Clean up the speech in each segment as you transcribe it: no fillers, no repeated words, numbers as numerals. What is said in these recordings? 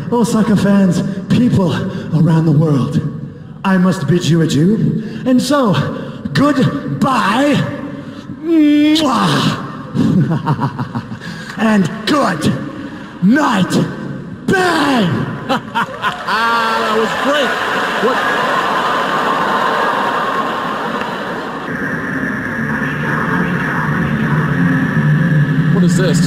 Osaka fans, people around the world, I must bid you adieu. And so, goodbye. Mwah. And good night. Bang! That was great. What is this?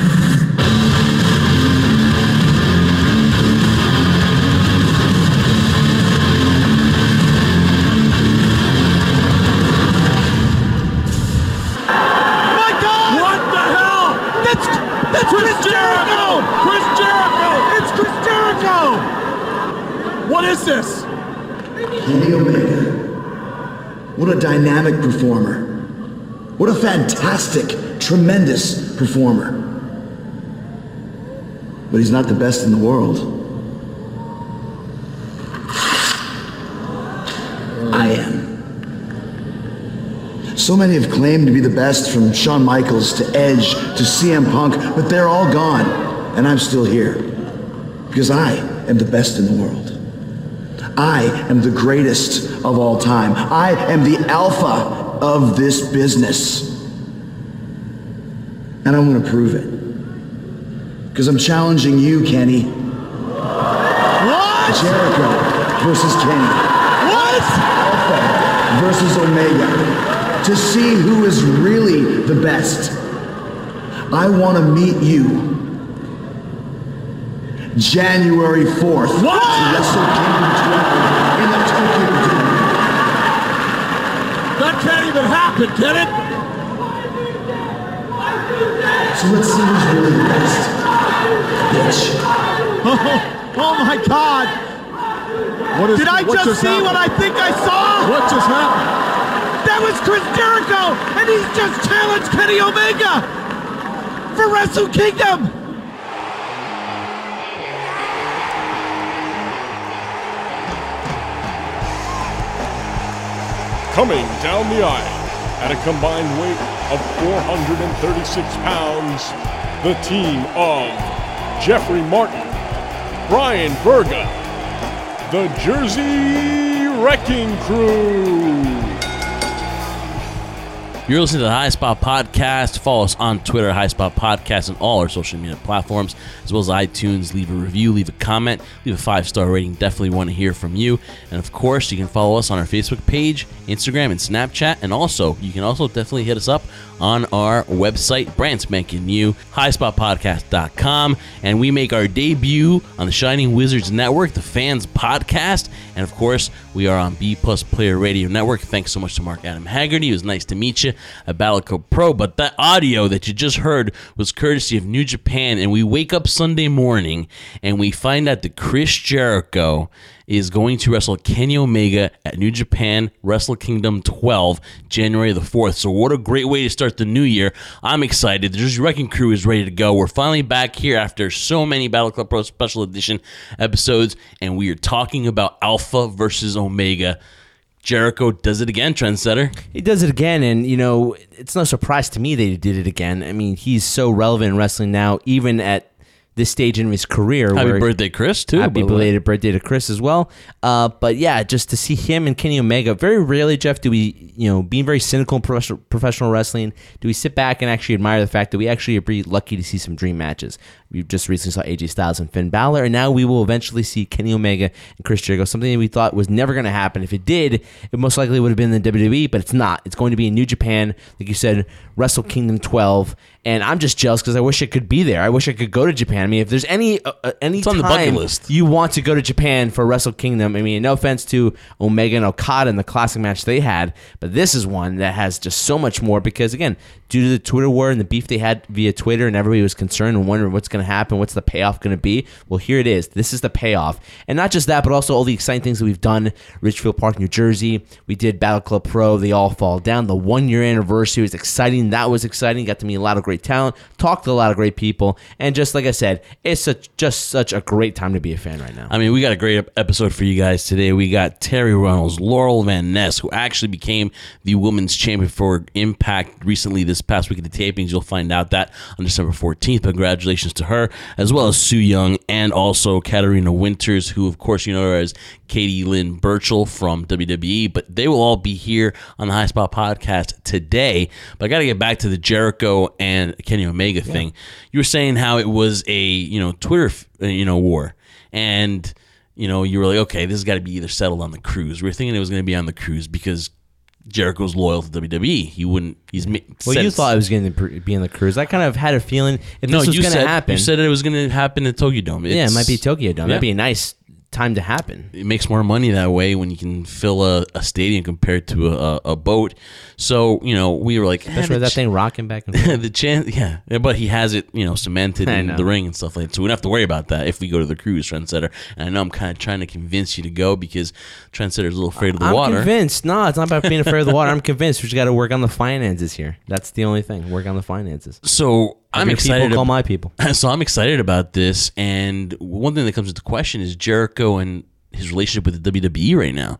That's Chris Jericho! Chris Jericho! It's Chris Jericho! What is this? Kenny Omega. What a dynamic performer. What a fantastic, tremendous performer. But he's not the best in the world. I am. So many have claimed to be the best, from Shawn Michaels to Edge to CM Punk, but they're all gone, and I'm still here. Because I am the best in the world. I am the greatest of all time. I am the alpha of this business. And I'm gonna prove it. Because I'm challenging you, Kenny. What? Jericho versus Kenny. What? Alpha versus Omega. To see who is really the best. I want to meet you January 4th. What? To Wrestle Kingdom 12 in the Tokyo Dome. That can't even happen, can it? So let's see who's really the best. Bitch. Oh my God! Did I just see happened? what I think I saw? What just happened? That was Chris Jericho, and he's just challenged Kenny Omega for Wrestle Kingdom. Coming down the aisle at a combined weight of 436 pounds, the team of Jeffrey Martin, Brian Berga, the Jersey Wrecking Crew. You're listening to the High Spot Podcast. Follow us on Twitter at High Spot Podcast and all our social media platforms, as well as iTunes. Leave a review, leave a comment, leave a 5-star rating. Definitely want to hear from you. And of course, you can follow us on our Facebook page, Instagram, and Snapchat. And also, you can also definitely hit us up on our website, brand spanking new, highspotpodcast.com. And we make our debut on the Shining Wizards Network, the Fans Podcast. And of course, we are on B Plus Player Radio Network. Thanks so much to Mark Adam Haggerty. It was nice to meet you at Battleco Pro. But that audio that you just heard was courtesy of New Japan. And we wake up Sunday morning and we find out that Chris Jericho is going to wrestle Kenny Omega at New Japan Wrestle Kingdom 12, January the 4th. So what a great way to start the new year. I'm excited. The Jersey Wrecking Crew is ready to go. We're finally back here after so many Battle Club Pro Special Edition episodes, and we are talking about Alpha versus Omega. Jericho does it again, Trendsetter. He does it again, and, you know, it's no surprise to me that he did it again. I mean, he's so relevant in wrestling now, even at this stage in his career. Happy birthday, Chris, too. Happy belated birthday to Chris as well. But yeah, just to see him and Kenny Omega, very rarely, Jeff, do we, you know, being very cynical in professional wrestling, do we sit back and actually admire the fact that we actually are pretty lucky to see some dream matches. We just recently saw AJ Styles and Finn Balor, and now we will eventually see Kenny Omega and Chris Jericho, something that we thought was never going to happen. If it did, it most likely would have been in the WWE, but it's not. It's going to be in New Japan, like you said, Wrestle Kingdom 12, and I'm just jealous because I wish I could be there. I wish I could go to Japan. I mean, if there's any it's on the bucket list. You want to go to Japan for Wrestle Kingdom, I mean, no offense to Omega and Okada in the classic match they had, but this is one that has just so much more because, again, due to the Twitter war and the beef they had via Twitter, and everybody was concerned and wondering what's going to happen, what's the payoff going to be. Well, here it is. This is the payoff. And not just that, but also all the exciting things that we've done. Richfield Park, New Jersey. We did Battle Club Pro. They all fall down. The 1-year anniversary was exciting. That was exciting. Got to meet a lot of great talent. Talked to a lot of great people. And just like I said, said, it's just such a great time to be a fan right now. I mean, we got a great episode for you guys today. We got Terry Runnels, Laurel Van Ness, who actually became the women's champion for Impact recently this past week at the tapings. You'll find out that on December 14th. Congratulations to her, as well as Sue Young and also Katarina Winters, who, of course, you know her as Katie Lynn Burchell from WWE. But they will all be here on the High Spot podcast today. But I got to get back to the Jericho and Kenny Omega thing. You were saying how it was a Twitter war, and you were like, okay, this has got to be either settled on the cruise. We were thinking it was going to be on the cruise because Jericho's loyal to WWE. He wouldn't. You thought it was going to be on the cruise. I kind of had a feeling if this was going to happen. You said it was going to happen at Tokyo Dome. It might be Tokyo Dome. Yeah. That'd be a nice time to happen. It makes more money that way when you can fill a stadium compared to a boat. So we were like, especially with that thing rocking back and forth. The chance, but he has it cemented in the ring and stuff like that. So we don't have to worry about that if we go to the cruise, Trendsetter. And I know I'm kind of trying to convince you to go because Trendsetter's a little afraid of the water. I'm convinced. No, it's not about being afraid of the water. I'm convinced we just got to work on the finances here. That's the only thing. Work on the finances. So I'm excited. People call my people. So I'm excited about this. And one thing that comes into question is Jericho and his relationship with the WWE right now.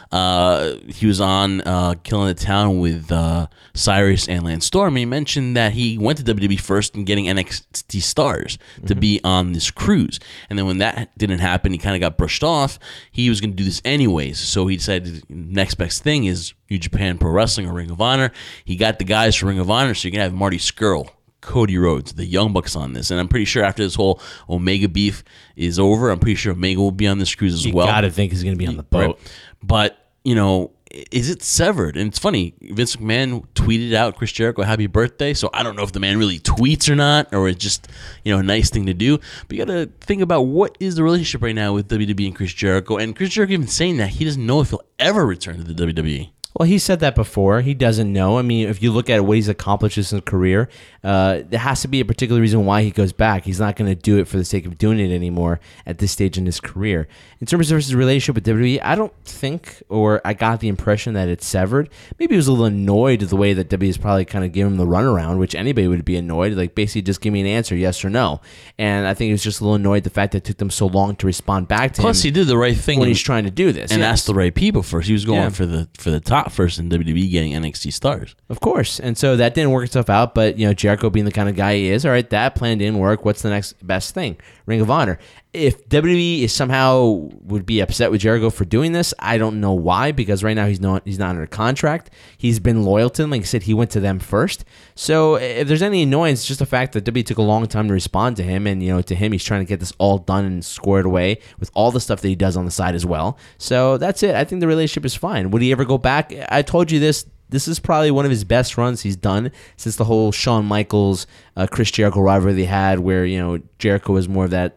He was on Killing the Town with Cyrus and Lance Storm. He mentioned that he went to WWE first and getting NXT stars to be on this cruise. And then when that didn't happen, he kind of got brushed off. He was going to do this anyways. So he decided the next best thing is New Japan Pro Wrestling or Ring of Honor. He got the guys for Ring of Honor, so you can have Marty Scurll, Cody Rhodes, the Young Bucks on this. And I'm pretty sure after this whole Omega beef is over, I'm pretty sure Omega will be on this cruise as well. You got to think he's going to be on the boat. Right. But, is it severed? And it's funny, Vince McMahon tweeted out Chris Jericho happy birthday, so I don't know if the man really tweets or not, or it's just, a nice thing to do. But you got to think about what is the relationship right now with WWE and Chris Jericho. And Chris Jericho even saying that he doesn't know if he'll ever return to the WWE. Well, he said that before. He doesn't know. I mean, if you look at what he's accomplished in his career, there has to be a particular reason why he goes back. He's not going to do it for the sake of doing it anymore at this stage in his career. In terms of his relationship with WWE, I don't think, or I got the impression that it's severed. Maybe he was a little annoyed at the way that WWE is probably kind of giving him the runaround, which anybody would be annoyed. Like, basically just give me an answer, yes or no. And I think he was just a little annoyed the fact that it took them so long to respond back to him. Plus, he did the right thing when he's trying to do this. And asked the right people first. He was going for the top first in WWE, getting NXT stars. Of course. And so that didn't work itself out, but Jericho being the kind of guy he is, all right, that plan didn't work. What's the next best thing? Ring of Honor. If WWE is somehow would be upset with Jericho for doing this, I don't know why, because right now he's not under contract. He's been loyal to them. Like I said, he went to them first. So if there's any annoyance, it's just the fact that WWE took a long time to respond to him, and to him, he's trying to get this all done and squared away with all the stuff that he does on the side as well. So that's it. I think the relationship is fine. Would he ever go back? I told you this. This is probably one of his best runs he's done since the whole Shawn Michaels, Chris Jericho rivalry they had, where Jericho was more of that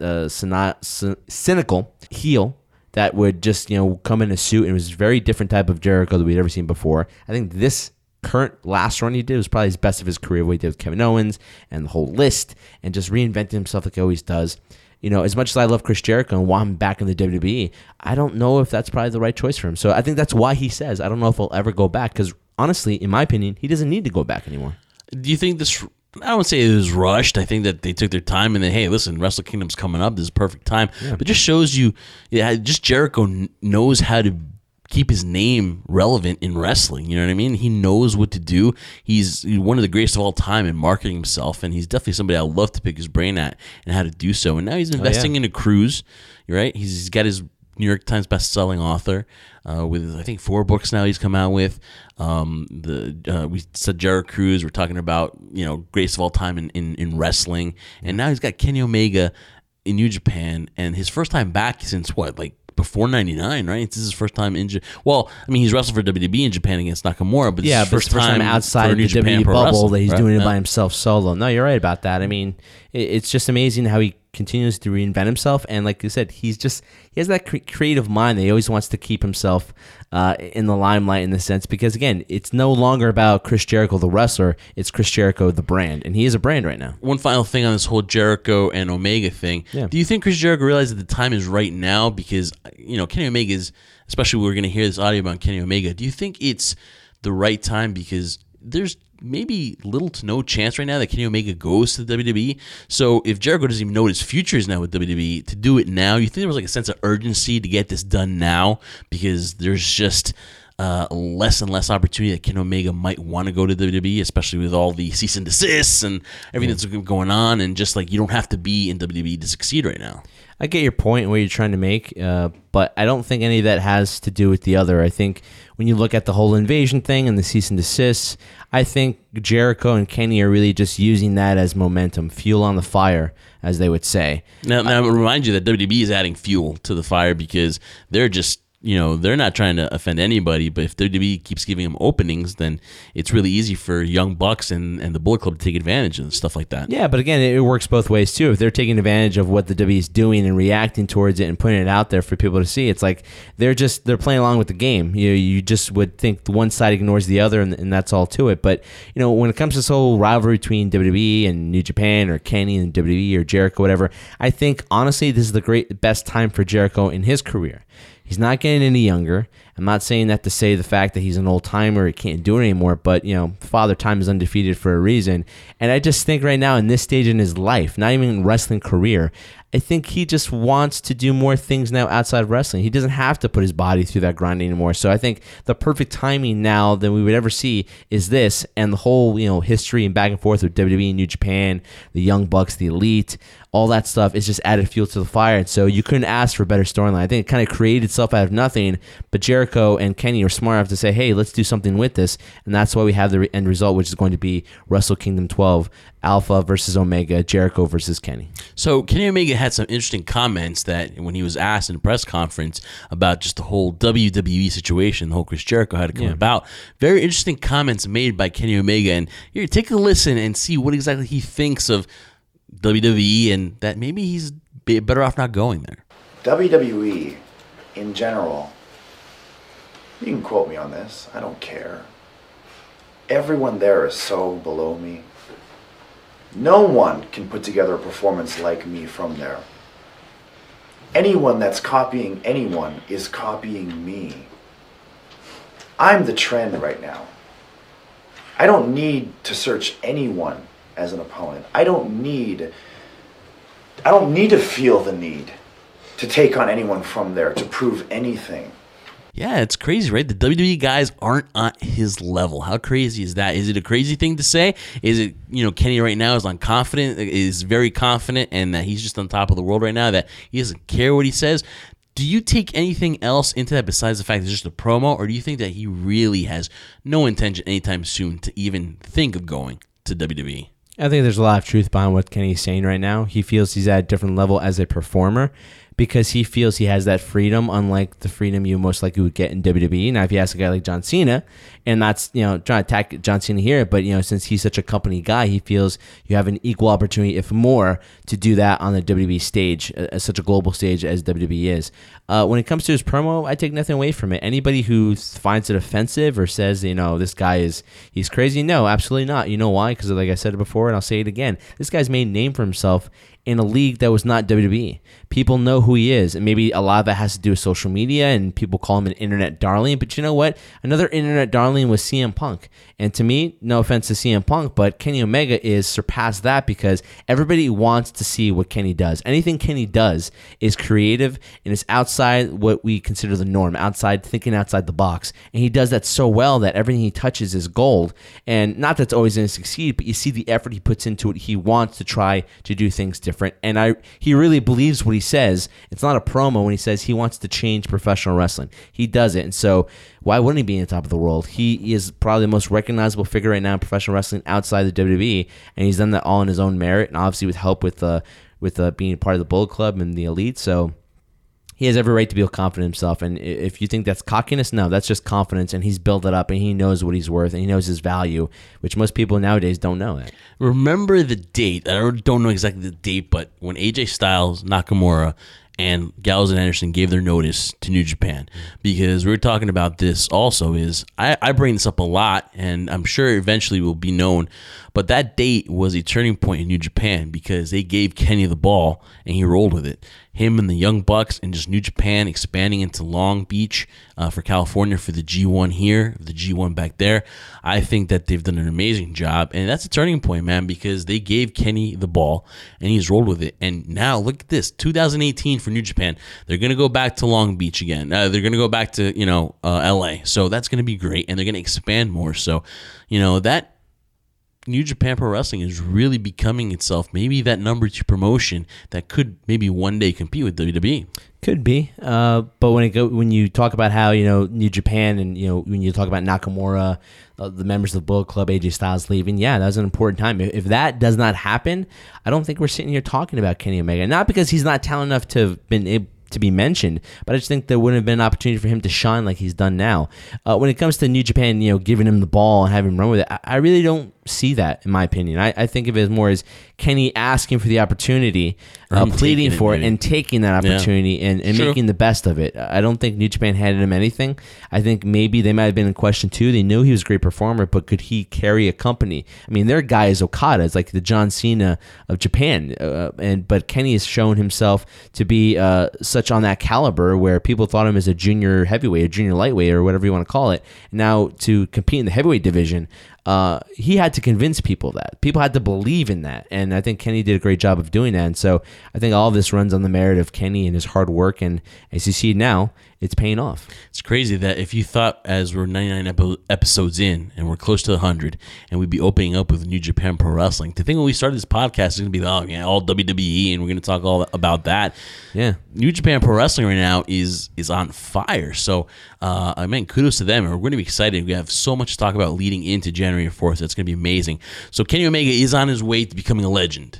cynical heel that would just come in a suit, and it was a very different type of Jericho that we'd ever seen before. I think this current last run he did was probably his best of his career, what he did with Kevin Owens and the whole list, and just reinventing himself like he always does. As much as I love Chris Jericho and want him back in the WWE, I don't know if that's probably the right choice for him. So I think that's why he says, I don't know if he'll ever go back, because honestly, in my opinion, he doesn't need to go back anymore. Do you think this, I don't say it was rushed. I think that they took their time and then, hey, listen, Wrestle Kingdom's coming up. This is perfect time. Yeah. But it just shows you, just Jericho knows how to keep his name relevant in wrestling. You know what I mean? He knows what to do. He's one of the greatest of all time in marketing himself, and he's definitely somebody I'd love to pick his brain at and how to do so. And now he's investing in a cruise, right? He's got his New York Times best-selling author with, I think, 4 books now he's come out with. We said Jericho Cruise. We're talking about, greatest of all time in wrestling. And now he's got Kenny Omega in New Japan, and his first time back since what, before 99, right? This is his first time in Japan. Well, I mean, he's wrestled for WWE in Japan against Nakamura, but it's his first time outside of the WWE bubble that he's doing it by himself solo. No, you're right about that. I mean, it's just amazing how he continues to reinvent himself, and like you said, he has that creative mind that he always wants to keep himself in the limelight in the sense, because again, it's no longer about Chris Jericho the wrestler, it's Chris Jericho the brand, and he is a brand right now. One final thing on this whole Jericho and Omega thing. Yeah. Do you think Chris Jericho realizes that the time is right now? Because Kenny Omega is, especially we're going to hear this audio about Kenny Omega, do you think it's the right time because there's maybe little to no chance right now that Kenny Omega goes to the WWE. So if Jericho doesn't even know what his future is now with WWE, to do it now, you think there was like a sense of urgency to get this done now because there's just less and less opportunity that Kenny Omega might want to go to WWE, especially with all the cease and desists and everything that's going on, and just like you don't have to be in WWE to succeed right now. I get your point and what you're trying to make, but I don't think any of that has to do with the other. I think when you look at the whole invasion thing and the cease and desists, I think Jericho and Kenny are really just using that as momentum, fuel on the fire, as they would say. Now I remind you that WWE is adding fuel to the fire because they're just, they're not trying to offend anybody, but if WWE keeps giving them openings, then it's really easy for Young Bucks and the Bullet Club to take advantage and stuff like that. Yeah, but again, it works both ways too. If they're taking advantage of what the WWE is doing and reacting towards it and putting it out there for people to see, it's like they're playing along with the game. You just would think the one side ignores the other, and that's all to it. But when it comes to this whole rivalry between WWE and New Japan, or Kenny and WWE, or Jericho, whatever, I think honestly this is the best time for Jericho in his career. He's not getting any younger. I'm not saying that to say the fact that he's an old timer, he can't do it anymore, but Father Time is undefeated for a reason. And I just think right now in this stage in his life, not even wrestling career, I think he just wants to do more things now outside of wrestling. He doesn't have to put his body through that grind anymore. So I think the perfect timing now that we would ever see is this, and the whole history and back and forth with WWE and New Japan, the Young Bucks, the Elite, all that stuff is just added fuel to the fire. And so you couldn't ask for a better storyline. I think it kind of created itself out of nothing, but Jericho and Kenny are smart enough to say, hey, let's do something with this. And that's why we have the end result, which is going to be Wrestle Kingdom 12, Alpha versus Omega, Jericho versus Kenny. So Kenny Omega had some interesting comments that when he was asked in a press conference about just the whole WWE situation, the whole Chris Jericho had to come about. Very interesting comments made by Kenny Omega. And here, take a listen and see what exactly he thinks of WWE and that maybe he's better off not going there. WWE, in general, you can quote me on this, I don't care. Everyone there is so below me. No one can put together a performance like me from there. Anyone that's copying anyone is copying me. I'm the trend right now. I don't need to search anyone as an opponent. I don't need to feel the need to take on anyone from there, to prove anything. Yeah, it's crazy, right? The WWE guys aren't on his level. How crazy is that? Is it a crazy thing to say? Is it, Kenny right now is very confident, and that he's just on top of the world right now, that he doesn't care what he says? Do you take anything else into that besides the fact that it's just a promo, or do you think that he really has no intention anytime soon to even think of going to WWE? I think there's a lot of truth behind what Kenny's saying right now. He feels he's at a different level as a performer because he feels he has that freedom, unlike the freedom you most likely would get in WWE. Now, if you ask a guy like John Cena, and that's, trying to attack John Cena here, but, since he's such a company guy, he feels you have an equal opportunity, if more, to do that on the WWE stage, such a global stage as WWE is. When it comes to his promo, I take nothing away from it. Anybody who finds it offensive or says, this guy he's crazy, no, absolutely not. You know why? Because like I said it before, and I'll say it again, this guy's made a name for himself in a league that was not WWE. People know who he is, and maybe a lot of that has to do with social media, and people call him an internet darling, but you know what? Another internet darling was CM Punk. And to me, no offense to CM Punk, but Kenny Omega is surpassed that because everybody wants to see what Kenny does. Anything Kenny does is creative and is outside what we consider the norm, thinking outside the box. And he does that so well that everything he touches is gold. And not that it's always going to succeed, but you see the effort he puts into it. He wants to try to do things different. And he really believes what he says. It's not a promo when he says he wants to change professional wrestling. He does it. And so why wouldn't he be in the top of the world? He is probably the most recognizable figure right now in professional wrestling outside the WWE, and he's done that all in his own merit, and obviously with help with being part of the Bullet Club and the Elite. So he has every right to be confident in himself. And if you think that's cockiness, no, that's just confidence, and he's built it up, and he knows what he's worth, and he knows his value, which most people nowadays don't know that. Remember the date. I don't know exactly the date, but when AJ Styles, Nakamura, and Gallows and Anderson gave their notice to New Japan, because we were talking about this also is I bring this up a lot, and I'm sure eventually will be known, but that date was a turning point in New Japan because they gave Kenny the ball and he rolled with it. Him and the Young Bucks and just New Japan expanding into Long Beach for California for the G1 here, the G1 back there. I think that they've done an amazing job, and that's a turning point, man, because they gave Kenny the ball and he's rolled with it. And now look at this, 2018 for New Japan. They're going to go back to Long Beach again. They're going to go back to, LA. So that's going to be great, and they're going to expand more. So, that New Japan Pro Wrestling is really becoming itself maybe that number 2 promotion that could maybe one day compete with WWE. Could be, but when you talk about how New Japan and when you talk about Nakamura, the members of the Bullet Club, AJ Styles leaving, that was an important time. If that does not happen, I don't think we're sitting here talking about Kenny Omega. Not because he's not talented enough to have been able to be mentioned, but I just think there wouldn't have been an opportunity for him to shine like he's done now. When it comes to New Japan, giving him the ball and having him run with it, I really don't see that, in my opinion. I think of it as more as Kenny asking for the opportunity, pleading for it, and taking that opportunity and making the best of it. I don't think New Japan handed him anything. I think maybe they might have been in question too. They knew he was a great performer, but could he carry a company? I mean, their guy is Okada. It's like the John Cena of Japan. But Kenny has shown himself to be such on that caliber where people thought him as a junior heavyweight or junior lightweight or whatever you want to call it. Now to compete in the heavyweight division, he had to convince people that. People had to believe in that. And I think Kenny did a great job of doing that. And so I think all of this runs on the merit of Kenny and his hard work. And as you see now, it's paying off. It's crazy that if you thought as we're 99 episodes in and we're close to 100 and we'd be opening up with New Japan Pro Wrestling, to think when we started this podcast it's going to be all WWE and we're going to talk all about that. Yeah. New Japan Pro Wrestling right now is on fire. So, kudos to them. And we're going to be excited. We have so much to talk about leading into January 4th. That's going to be amazing. So Kenny Omega is on his way to becoming a legend,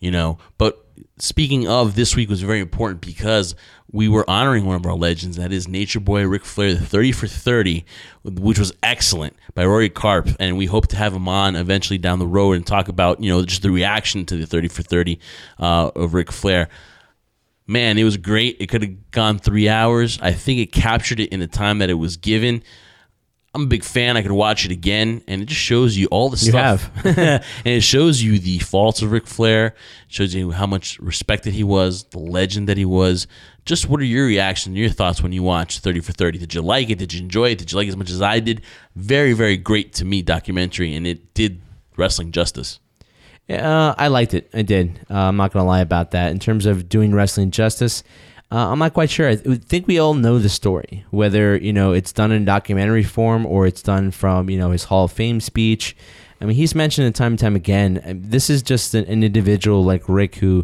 But speaking of, this week was very important because we were honoring one of our legends. That is Nature Boy Ric Flair, the 30 for 30, which was excellent by Rory Karp. And we hope to have him on eventually down the road and talk about, just the reaction to the 30 for 30 of Ric Flair. Man, it was great. It could have gone 3 hours. I think it captured it in the time that it was given. I'm a big fan. I could watch it again, and it just shows you all the stuff. You have. And it shows you the faults of Ric Flair. It shows you how much respected he was, the legend that he was. Just what are your reactions, your thoughts when you watch 30 for 30? Did you like it? Did you enjoy it? Did you like it as much as I did? Very, very great to me documentary, and it did wrestling justice. I liked it. I did. I'm not going to lie about that. In terms of doing wrestling justice, I'm not quite sure. I think we all know the story, whether it's done in documentary form or it's done from his Hall of Fame speech. I mean, he's mentioned it time and time again. This is just an individual like Rick who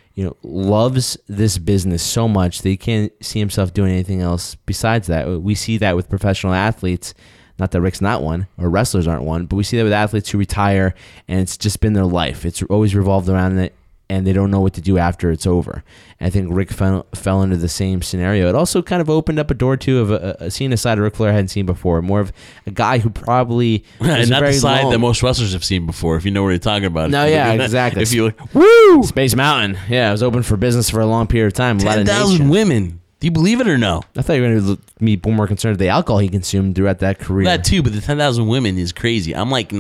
loves this business so much that he can't see himself doing anything else besides that. We see that with professional athletes. Not that Rick's not one, or wrestlers aren't one, but we see that with athletes who retire, and it's just been their life. It's always revolved around it, and they don't know what to do after it's over. And I think Rick fell into the same scenario. It also kind of opened up a door, too, of seeing a side of Ric Flair I hadn't seen before. More of a guy who probably... and not the side that most wrestlers have seen before, if you know what you're talking about. No, yeah, exactly. If you like, woo! Space Mountain. Yeah, it was open for business for a long period of time. 10,000 women. Do you believe it or no? I thought you were going to be more concerned with the alcohol he consumed throughout that career. That too, but the 10,000 women is crazy. I'm like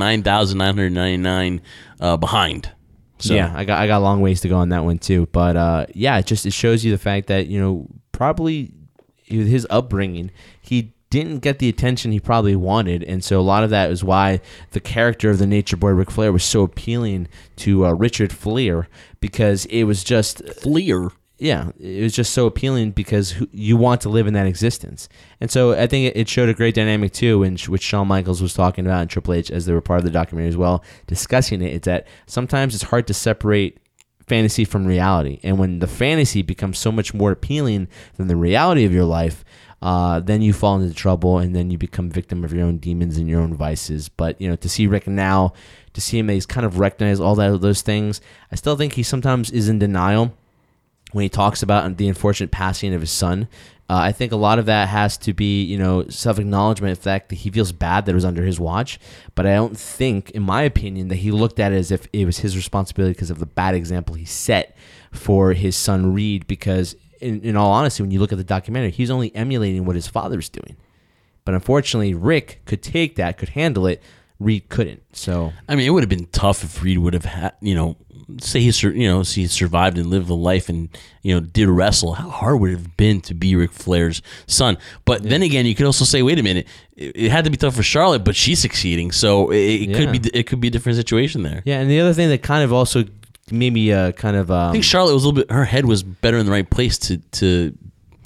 9,999 behind. So. Yeah, I got a long ways to go on that one too. But it shows you the fact that probably with his upbringing, he didn't get the attention he probably wanted, and so a lot of that is why the character of the Nature Boy Ric Flair was so appealing to Richard Fleer, because it was just Fleer. Yeah, it was just so appealing because you want to live in that existence. And so I think it showed a great dynamic too, which Shawn Michaels was talking about and Triple H as they were part of the documentary as well, discussing it. It's that sometimes it's hard to separate fantasy from reality. And when the fantasy becomes so much more appealing than the reality of your life, then you fall into trouble and then you become victim of your own demons and your own vices. But, to see Rick now, to see him, he's kind of recognized all those things. I still think he sometimes is in denial when he talks about the unfortunate passing of his son. I think a lot of that has to be, self-acknowledgement of the fact that he feels bad that it was under his watch. But I don't think, in my opinion, that he looked at it as if it was his responsibility because of the bad example he set for his son Reed. Because in all honesty, when you look at the documentary, he's only emulating what his father's doing. But unfortunately, Rick could take that, could handle it. Reed couldn't. So I mean, it would have been tough if Reed would have had, say he survived and lived the life and did wrestle. How hard would it have been to be Ric Flair's son? But then again, you could also say, wait a minute, it had to be tough for Charlotte, but she's succeeding, so it could be a different situation there. Yeah, and the other thing that kind of also maybe I think Charlotte was a little bit. Her head was better in the right place to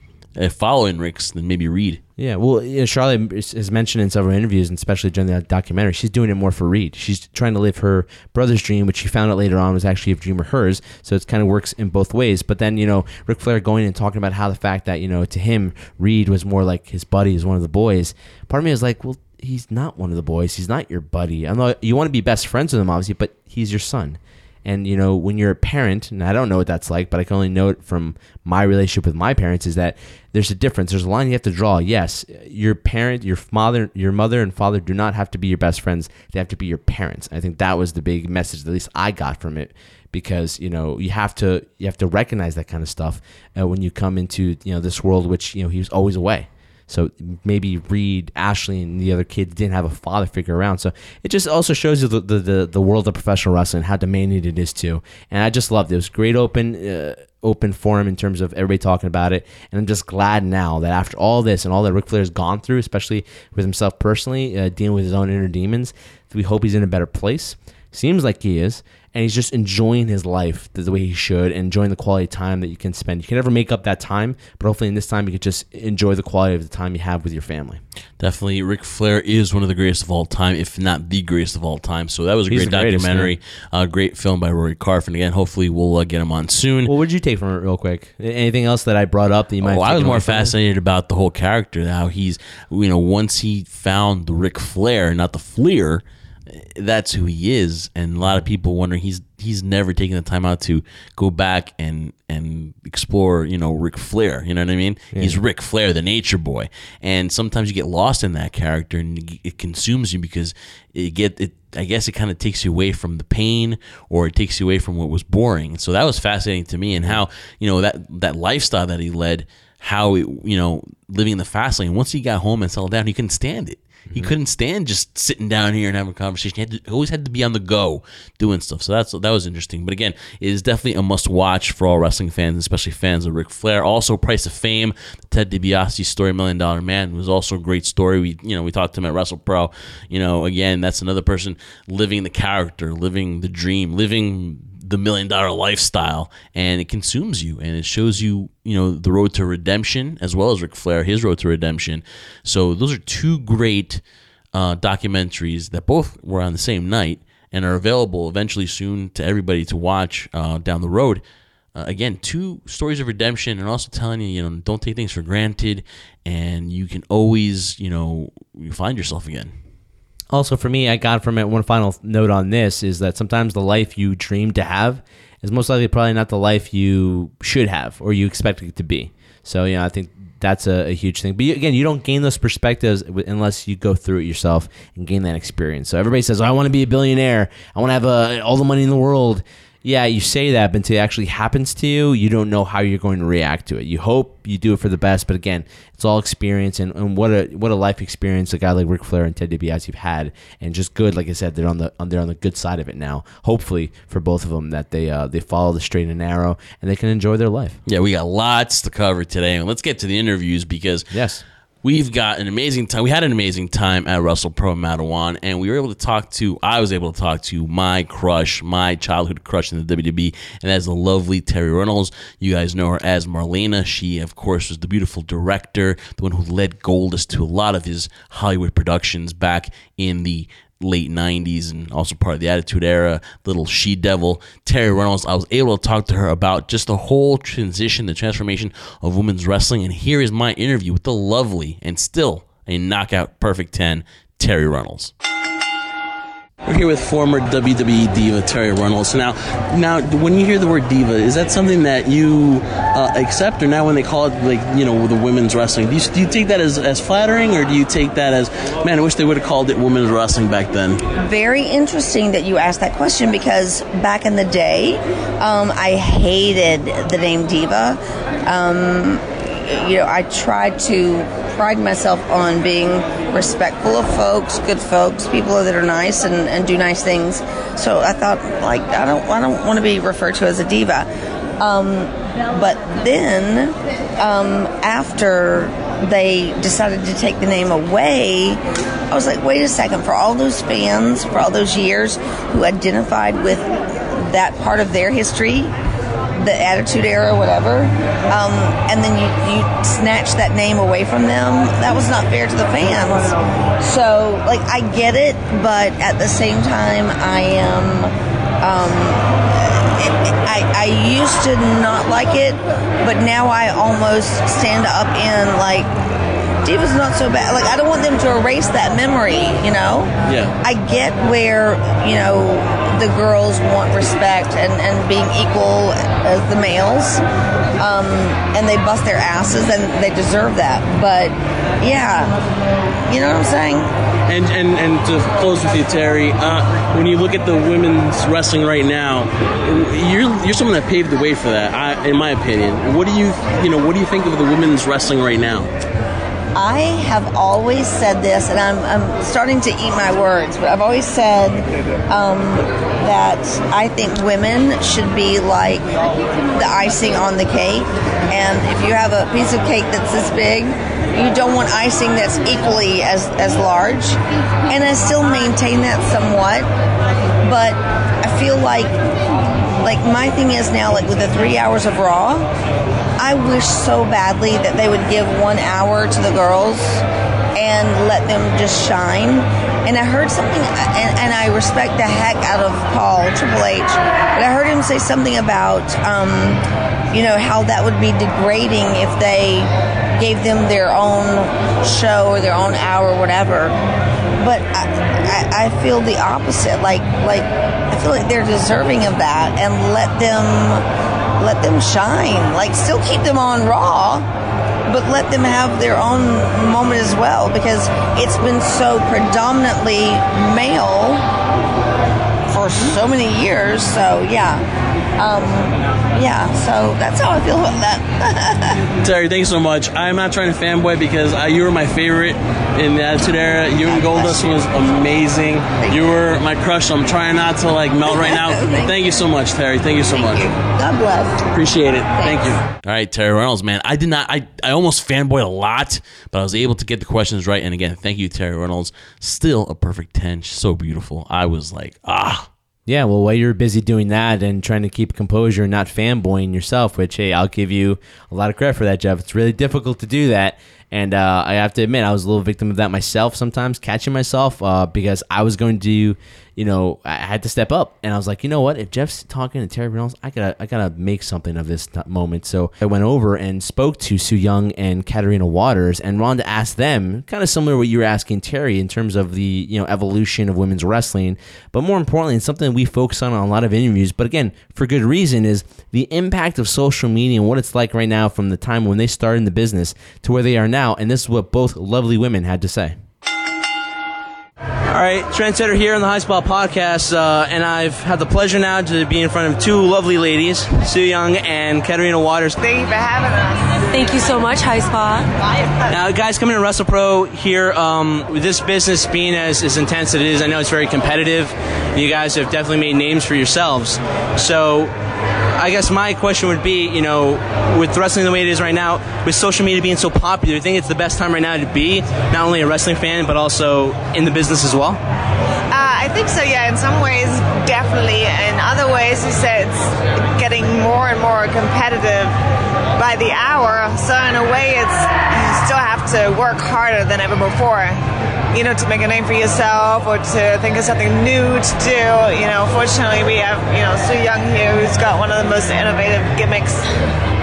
follow in Rick's than maybe Reed. Yeah, well, Charlotte has mentioned in several interviews, and especially during the documentary, she's doing it more for Reed. She's trying to live her brother's dream, which she found out later on was actually a dream of hers. So it kind of works in both ways. But then, Ric Flair going and talking about how the fact that, to him, Reed was more like his buddy, is one of the boys. Part of me is like, well, he's not one of the boys. He's not your buddy. I know you want to be best friends with him, obviously, but he's your son. And, when you're a parent, and I don't know what that's like, but I can only know it from my relationship with my parents, is that there's a difference. There's a line you have to draw. Yes, your parent, your mother and father do not have to be your best friends. They have to be your parents. I think that was the big message, at least I got from it, because, you have to recognize that kind of stuff when you come into, this world, which, he was always away. So maybe Reed, Ashley, and the other kids didn't have a father figure around. So it just also shows you the world of professional wrestling, how demanding it is too. And I just loved it. It was great open forum in terms of everybody talking about it. And I'm just glad now that after all this and all that Ric Flair's gone through, especially with himself personally, dealing with his own inner demons, we hope he's in a better place. Seems like he is. And he's just enjoying his life the way he should, and enjoying the quality of time that you can spend. You can never make up that time, but hopefully in this time you can just enjoy the quality of the time you have with your family. Definitely, Ric Flair is one of the greatest of all time, if not the greatest of all time. So that was a great documentary, great film by Rory Karpf. And again, hopefully we'll get him on soon. Well, what did you take from it real quick? Anything else that I brought up that you might? I was more fascinated about the whole character, how he's, once he found the Ric Flair, not the Fleer, that's who he is. And a lot of people wonder he's never taken the time out to go back and explore, Ric Flair. You know what I mean? Yeah. He's Ric Flair, the nature boy. And sometimes you get lost in that character and it consumes you because I guess it kind of takes you away from the pain, or it takes you away from what was boring. So that was fascinating to me, and how, that lifestyle that he led, how it, living in the fast lane. Once he got home and settled down, he couldn't stand it. He couldn't stand just sitting down here and having a conversation. He always had to be on the go doing stuff. So that was interesting. But again, it is definitely a must-watch for all wrestling fans, especially fans of Ric Flair. Also, Price of Fame, Ted DiBiase story, $1 Million Man, was also a great story. We talked to him at WrestlePro. Again, that's another person living the character, living the dream, living the $1 Million lifestyle, and it consumes you, and it shows you, the road to redemption, as well as Ric Flair, his road to redemption. So those are two great documentaries that both were on the same night and are available eventually soon to everybody to watch down the road. Again, two stories of redemption, and also telling you, don't take things for granted, and you can always, you find yourself again. Also, for me, I got from it, one final note on this is that sometimes the life you dream to have is most likely probably not the life you should have or you expect it to be. So, I think that's a huge thing. But again, you don't gain those perspectives unless you go through it yourself and gain that experience. So everybody says, I want to be a billionaire. I want to have all the money in the world. Yeah, you say that, but until it actually happens to you, you don't know how you're going to react to it. You hope you do it for the best, but again, it's all experience, and what a life experience a guy like Ric Flair and Ted DiBiase have had, and just good. Like I said, they're on the good side of it now. Hopefully for both of them that they follow the straight and narrow and they can enjoy their life. Yeah, we got lots to cover today, and let's get to the interviews because yes. We've got an amazing time. We had an amazing time at WrestlePro in Mattawan, and I was able to talk to my crush, my childhood crush in the WWE, and that's the lovely Terri Runnels. You guys know her as Marlena. She, of course, was the beautiful director, the one who led Goldust to a lot of his Hollywood productions back in the late 90s, and also part of the Attitude Era, little she-devil Terri Runnels. I was able to talk to her about just the whole transition, the transformation of women's wrestling, and here is my interview with the lovely and still a knockout perfect 10, Terri Runnels. We're here with former WWE diva Terry Runnels. Now, when you hear the word diva, is that something that you accept, or now when they call it, like, you know, the women's wrestling, do you take that as flattering, or do you take that as, man, I wish they would have called it women's wrestling back then? Very interesting that you asked that question, because back in the day, I hated the name diva. I tried to pride myself on being respectful of folks, good folks, people that are nice and do nice things. So I thought, like, I don't want to be referred to as a diva. But then, after they decided to take the name away, I was like, wait a second, for all those fans, for all those years who identified with that part of their history, the Attitude Era, whatever, and then you snatch that name away from them, that was not fair to the fans. So, like, I get it, but at the same time, I am... I used to not like it, but now I almost stand up in, like, Diva's not so bad. Like, I don't want them to erase that memory, you know? Yeah. I get where, you know, the girls want respect and being equal as the males, and they bust their asses, and they deserve that. But, yeah, you know what I'm saying? And to close with you, Terry, when you look at the women's wrestling right now, you're someone that paved the way for that, in my opinion. What do you think of the women's wrestling right now? I have always said this, and I'm starting to eat my words, but I've always said that I think women should be like the icing on the cake. And if you have a piece of cake that's this big, you don't want icing that's equally as large. And I still maintain that somewhat, but I feel like my thing is now, like with the 3 hours of Raw, I wish so badly that they would give 1 hour to the girls and let them just shine. And I heard something, and I respect the heck out of Paul, Triple H, but I heard him say something about, how that would be degrading if they gave them their own show or their own hour or whatever. But I feel the opposite. Like I feel like they're deserving of that, and let them shine. Like, still keep them on Raw, but let them have their own moment as well, because it's been so predominantly male for so many years. So so that's how I feel about that. Terry, thanks so much. I'm not trying to fanboy, because you were my favorite in the Attitude Era. You and Goldust was amazing. You were my crush, so I'm trying not to melt right now. Thank you so much, Terry. Thank you so much. God bless. Appreciate it. Thanks. Thank you. All right, Terry Runnels, man. I almost fanboyed a lot, but I was able to get the questions right. And again, thank you, Terry Runnels. Still a perfect 10. She's so beautiful. I was like, Yeah, well, while you're busy doing that and trying to keep composure and not fanboying yourself, which, hey, I'll give you a lot of credit for that, Jeff. It's really difficult to do that. And I have to admit, I was a little victim of that myself sometimes, catching myself, because I was going to, I had to step up. And I was like, you know what? If Jeff's talking to Terry Runnels, I gotta make something of this moment. So I went over and spoke to Su Yung and Katarina Waters and wanted to ask them, kind of similar to what you were asking Terry in terms of the evolution of women's wrestling. But more importantly, and something we focus on a lot of interviews, but again, for good reason, is the impact of social media and what it's like right now from the time when they started in the business to where they are now. And this is what both lovely women had to say. All right, Trendsetter here on the High Spot Podcast, and I've had the pleasure now to be in front of two lovely ladies, Su Yung and Katarina Waters. Thank you for having us. Thank you so much, High Spot. Now, guys, coming to WrestlePro here, with this business being as intense as it is, I know it's very competitive. You guys have definitely made names for yourselves. So I guess my question would be, with wrestling the way it is right now, with social media being so popular, do you think it's the best time right now to be not only a wrestling fan, but also in the business as well? I think so, yeah. In some ways, definitely. In other ways, you said it's getting more and more competitive by the hour. So in a way, you still have to work harder than ever before, to make a name for yourself or to think of something new to do. Fortunately, we have, Su Yung here, who's got one of the most innovative gimmicks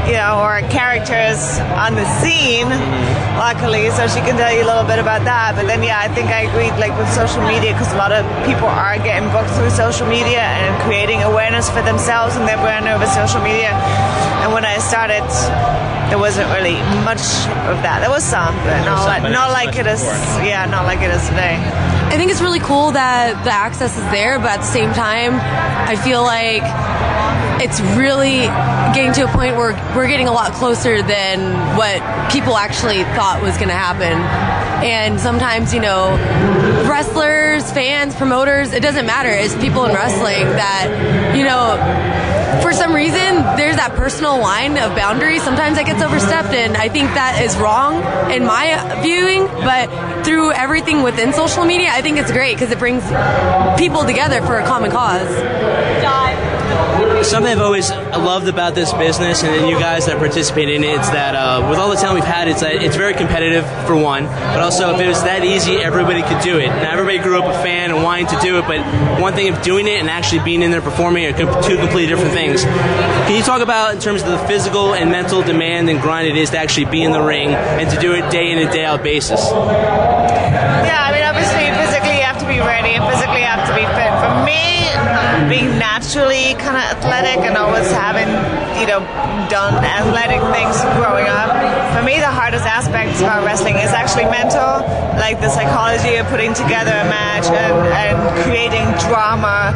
or characters on the scene, luckily, so she can tell you a little bit about that. But then, I think I agreed, like, with social media, because a lot of people are getting booked through social media and creating awareness for themselves and their brand over social media. And when I started, there wasn't really much of that. There was some, but not like it is. Yeah, not like it is today. I think it's really cool that the access is there, but at the same time, I feel like it's really getting to a point where we're getting a lot closer than what people actually thought was going to happen. And sometimes, wrestlers, fans, promoters, it doesn't matter. It's people in wrestling that, for some reason, there's that personal line of boundary. Sometimes that gets overstepped, and I think that is wrong in my viewing. But through everything within social media, I think it's great because it brings people together for a common cause. Something I've always loved about this business and you guys that participate in it is that with all the talent we've had, it's that it's very competitive, for one, but also if it was that easy, everybody could do it. Now, everybody grew up a fan and wanting to do it, but one thing of doing it and actually being in there performing are two completely different things. Can you talk about, in terms of the physical and mental demand and grind it is to actually be in the ring and to do it day in and day out basis? Yeah, obviously physically you have to be ready and physically you have to be fit. For me, being naturally kind of athletic and always having, done athletic things growing up, for me the hardest aspect about wrestling is actually mental, like the psychology of putting together a match and creating drama.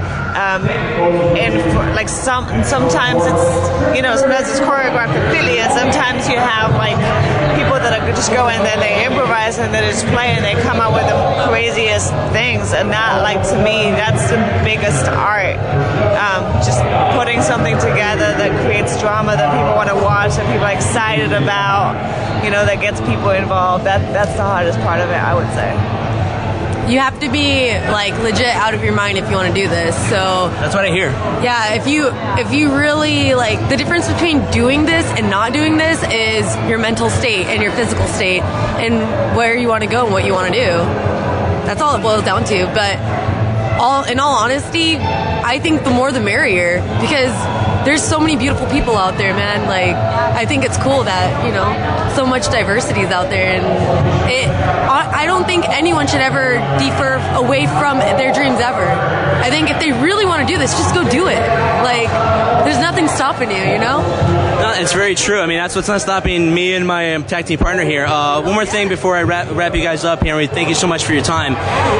Sometimes it's, sometimes it's choreographed completely, and sometimes you have people that are just go in there, they improvise and they just play and they come up with the craziest things, and that, to me, that's the biggest art. Just putting something together that creates drama that people want to watch, that people are excited about, that gets people involved. That's the hardest part of it, I would say. You have to be legit out of your mind if you want to do this. So that's what I hear. Yeah, if you really the difference between doing this and not doing this is your mental state and your physical state and where you want to go and what you want to do. That's all it boils down to. But in all honesty, I think the more the merrier, because there's so many beautiful people out there, man. I think it's cool that, so much diversity is out there, and I don't think anyone should ever defer away from their dreams ever. I think if they really want to do this, just go do it. There's nothing stopping you, No, it's very true. That's what's not stopping me and my tag team partner here. One more thing before I wrap you guys up here. We thank you so much for your time.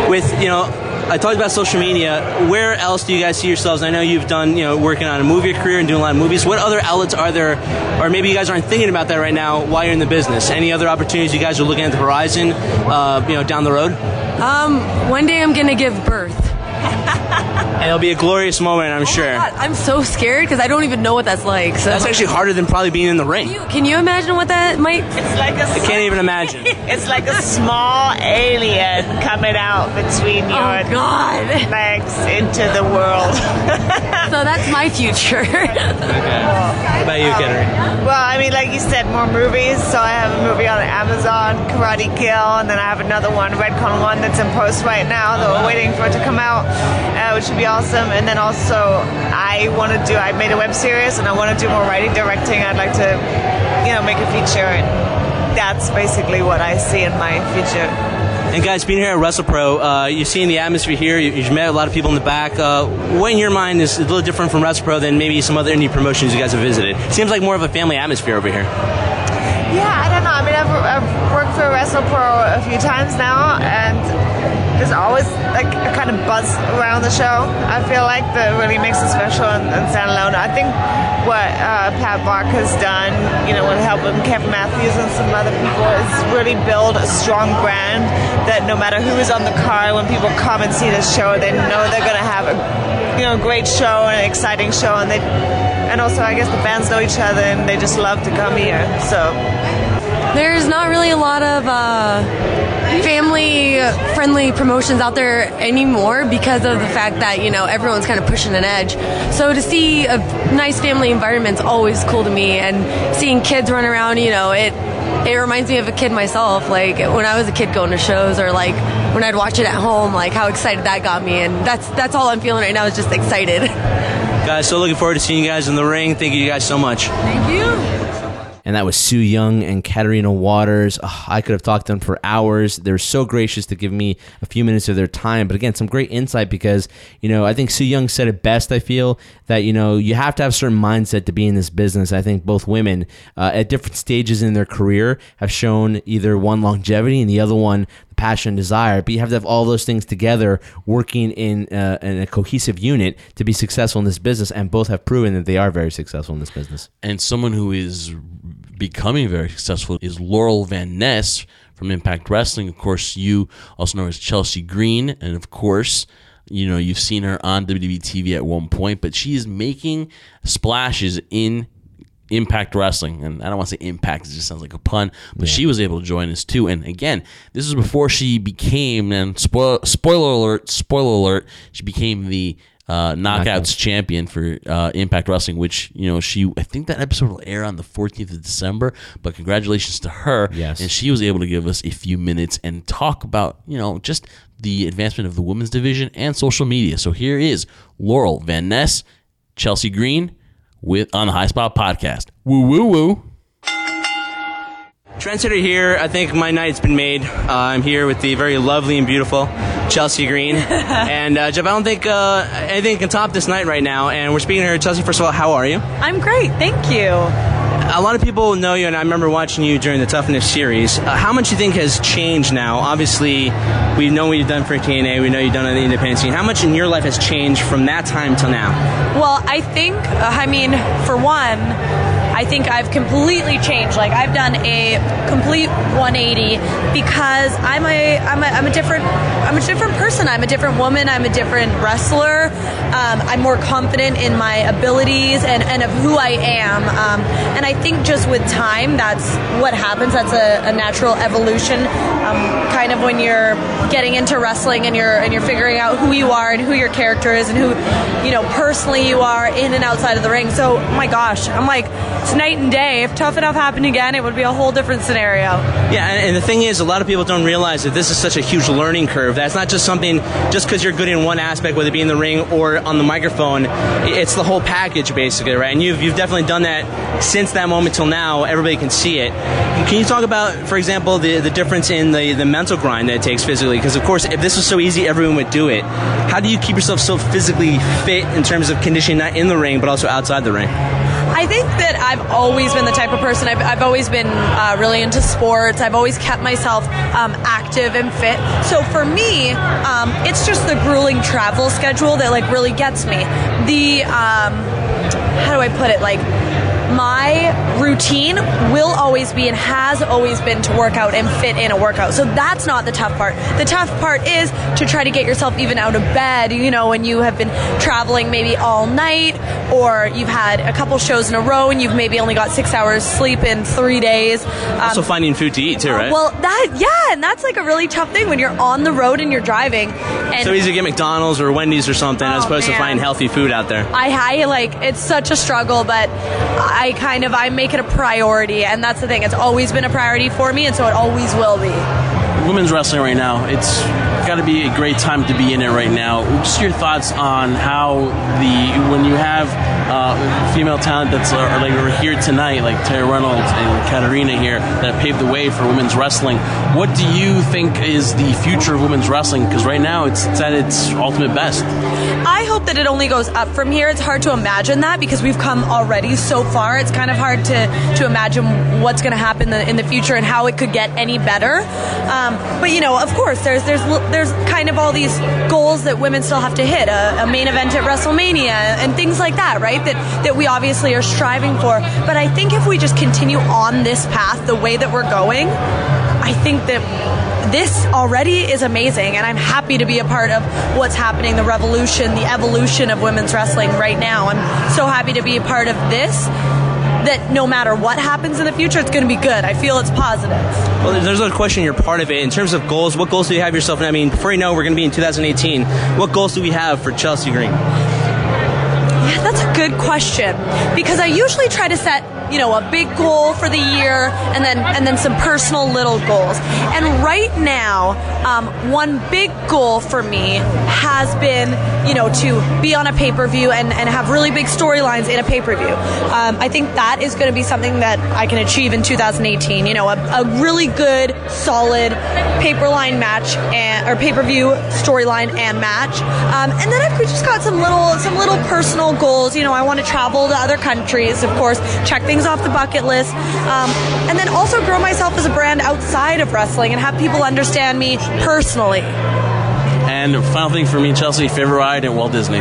I talked about social media. Where else do you guys see yourselves? I know you've done, working on a movie career and doing a lot of movies. What other outlets are there, or maybe you guys aren't thinking about that right now while you're in the business? Any other opportunities you guys are looking at the horizon, down the road? One day I'm going to give birth. And it'll be a glorious moment, I'm sure. God, I'm so scared because I don't even know what that's like. So that's actually harder than probably being in the ring. Can you imagine what that might? I can't even imagine. It's like a small alien coming out between your legs into the world. So that's my future. Okay. What about you, Kettering? Well, like you said, more movies. So I have a movie on Amazon, Karate Kill, and then I have another one, Redcon 1, that's in post right now that we're waiting for it to come out, which would be awesome. And then also I made a web series and I want to do more writing, directing. I'd like to, make a feature, and that's basically what I see in my future. And guys, being here at WrestlePro, you've seen the atmosphere here. You've met a lot of people in the back. What in your mind is a little different from WrestlePro than maybe some other indie promotions you guys have visited? It seems like more of a family atmosphere over here. Yeah, I don't know. I've worked for WrestlePro a few times now, and there's always a kind of buzz around the show. I feel like that really makes it special and stand alone. I think what Pat Bark has done, with helping Kevin Matthews and some other people, is really build a strong brand that no matter who is on the card, when people come and see this show, they know they're going to have a great show and an exciting show, and also I guess the fans know each other and they just love to come here. So there's not really a lot of family-friendly promotions out there anymore because of the fact that, everyone's kind of pushing an edge. So to see a nice family environment's always cool to me, and seeing kids run around, it reminds me of a kid myself, when I was a kid going to shows, or when I'd watch it at home, how excited that got me, and that's all I'm feeling right now is just excited. Guys, so looking forward to seeing you guys in the ring. Thank you guys so much. Thank you. and that was Su Yung and Katarina Waters. Oh, I could have talked to them for hours. They're so gracious to give me a few minutes of their time. But again, some great insight because, I think Su Yung said it best, I feel, that, you have to have a certain mindset to be in this business. I think both women at different stages in their career have shown either one longevity and the other one the passion and desire, but you have to have all those things together working in a cohesive unit to be successful in this business, and both have proven that they are very successful in this business. And someone who is becoming very successful is Laurel Van Ness from Impact Wrestling. Of course, you also know her as Chelsea Green, and of course, you've seen her on WWE TV at one point, but she is making splashes in Impact Wrestling, and I don't want to say Impact, it just sounds like a pun, but she was able to join us too. And again, this is before she became, and spoiler alert, she became the Knockouts champion for Impact Wrestling, which, I think that episode will air on the 14th of December, but congratulations to her. Yes. And she was able to give us a few minutes and talk about, just the advancement of the women's division and social media. So here is Laurel Van Ness, Chelsea Green, on the High Spot Podcast. Woo, woo, woo. Trendsetter here. I think my night's been made. I'm here with the very lovely and beautiful Chelsea Green. And Jeff, I don't think anything can top this night right now. And we're speaking to her. Chelsea, first of all, how are you? I'm great, thank you. A lot of people know you, and I remember watching you during the Toughness series. How much do you think has changed now? Obviously, we know what you've done for TNA. We know you've done on the independent scene. How much in your life has changed from that time till now? Well, I think, for one, I think I've completely changed. Like, I've done a complete 180 because I'm a different person. I'm a different woman. I'm a different wrestler. I'm more confident in my abilities and of who I am. And I think just with time, that's what happens. That's a natural evolution. Kind of when you're getting into wrestling and you're figuring out who you are and who your character is and who, personally you are in and outside of the ring. So, my gosh, I'm like, it's night and day. If Tough Enough happened again, it would be a whole different scenario. Yeah, and the thing is, a lot of people don't realize that this is such a huge learning curve. That's not just something, just because you're good in one aspect, whether it be in the ring or on the microphone. It's the whole package, basically, right? And you've definitely done that since that moment till now. Everybody can see it. Can you talk about, for example, the difference in the mental grind that it takes physically? Because, of course, if this was so easy, everyone would do it. How do you keep yourself so physically fit in terms of conditioning, not in the ring, but also outside the ring? I think that I've always been the type of person, I've always been really into sports. I've always kept myself active and fit. So for me, it's just the grueling travel schedule that really gets me. How do I put it? My routine will always be and has always been to work out and fit in a workout. So that's not the tough part. The tough part is to try to get yourself even out of bed, when you have been traveling maybe all night, or you've had a couple shows in a row and you've maybe only got 6 hours sleep in 3 days. Also finding food to eat too, right? Well, and that's a really tough thing when you're on the road and you're driving. And so easy to get McDonald's or Wendy's or something as opposed to finding healthy food out there. It's such a struggle, but I make it a priority, and that's the thing. It's always been a priority for me, and so it always will be. Women's wrestling right now, it's got to be a great time to be in it right now. Just your thoughts on how when you have female talent that's like we're here tonight, like Terry Reynolds and Katarina here, that paved the way for women's wrestling. What do you think is the future of women's wrestling? Because right now it's at its ultimate best. I hope that it only goes up from here. It's hard to imagine that because we've come already so far. It's kind of hard to imagine what's going to happen in the future and how it could get any better. But of course, there's kind of all these goals that women still have to hit, a main event at WrestleMania and things like that, right? That we obviously are striving for. But I think if we just continue on this path the way that we're going, I think that this already is amazing, and I'm happy to be a part of what's happening, the revolution, the evolution of women's wrestling right now. I'm so happy to be a part of this, that no matter what happens in the future, it's going to be good. I feel it's positive. Well, there's a question, you're part of it. In terms of goals, what goals do you have yourself? Before you know, we're going to be in 2018. What goals do we have for Chelsea Green? Yeah, that's a good question, because I usually try to set, a big goal for the year and then some personal little goals. And right now, one big goal for me has been, to be on a pay-per-view and have really big storylines in a pay-per-view. I think that is going to be something that I can achieve in 2018. A really good, solid pay-per-line match or pay-per-view storyline and match. And then I've just got some little personal goals. I want to travel to other countries, of course, check things off the bucket list, and then also grow myself as a brand outside of wrestling and have people understand me personally. And final thing for me, Chelsea, favorite ride at Walt Disney.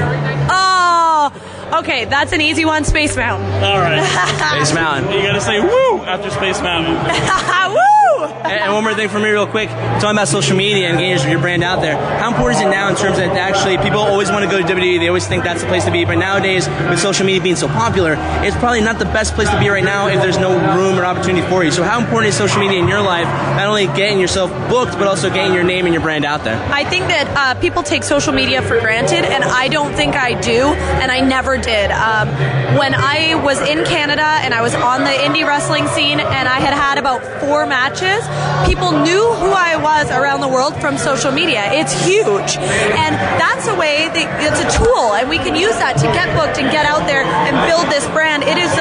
Oh, okay, that's an easy one, Space Mountain. All right. Space Mountain. You got to say woo after Space Mountain. Woo! And one more thing for me real quick, talking about social media and getting your brand out there, how important is it now in terms of actually people always want to go to WWE, they always think that's the place to be, but nowadays with social media being so popular, it's probably not the best place to be right now if there's no room or opportunity for you. So how important is social media in your life, not only getting yourself booked, but also getting your name and your brand out there? I think that people take social media for granted, and I don't think I do, and I never did. When I was in Canada and I was on the indie wrestling scene and I had about 4 matches, people knew who I was around the world from social media. It's huge. And that's a way, it's a tool, and we can use that to get booked and get out there and build this brand. It is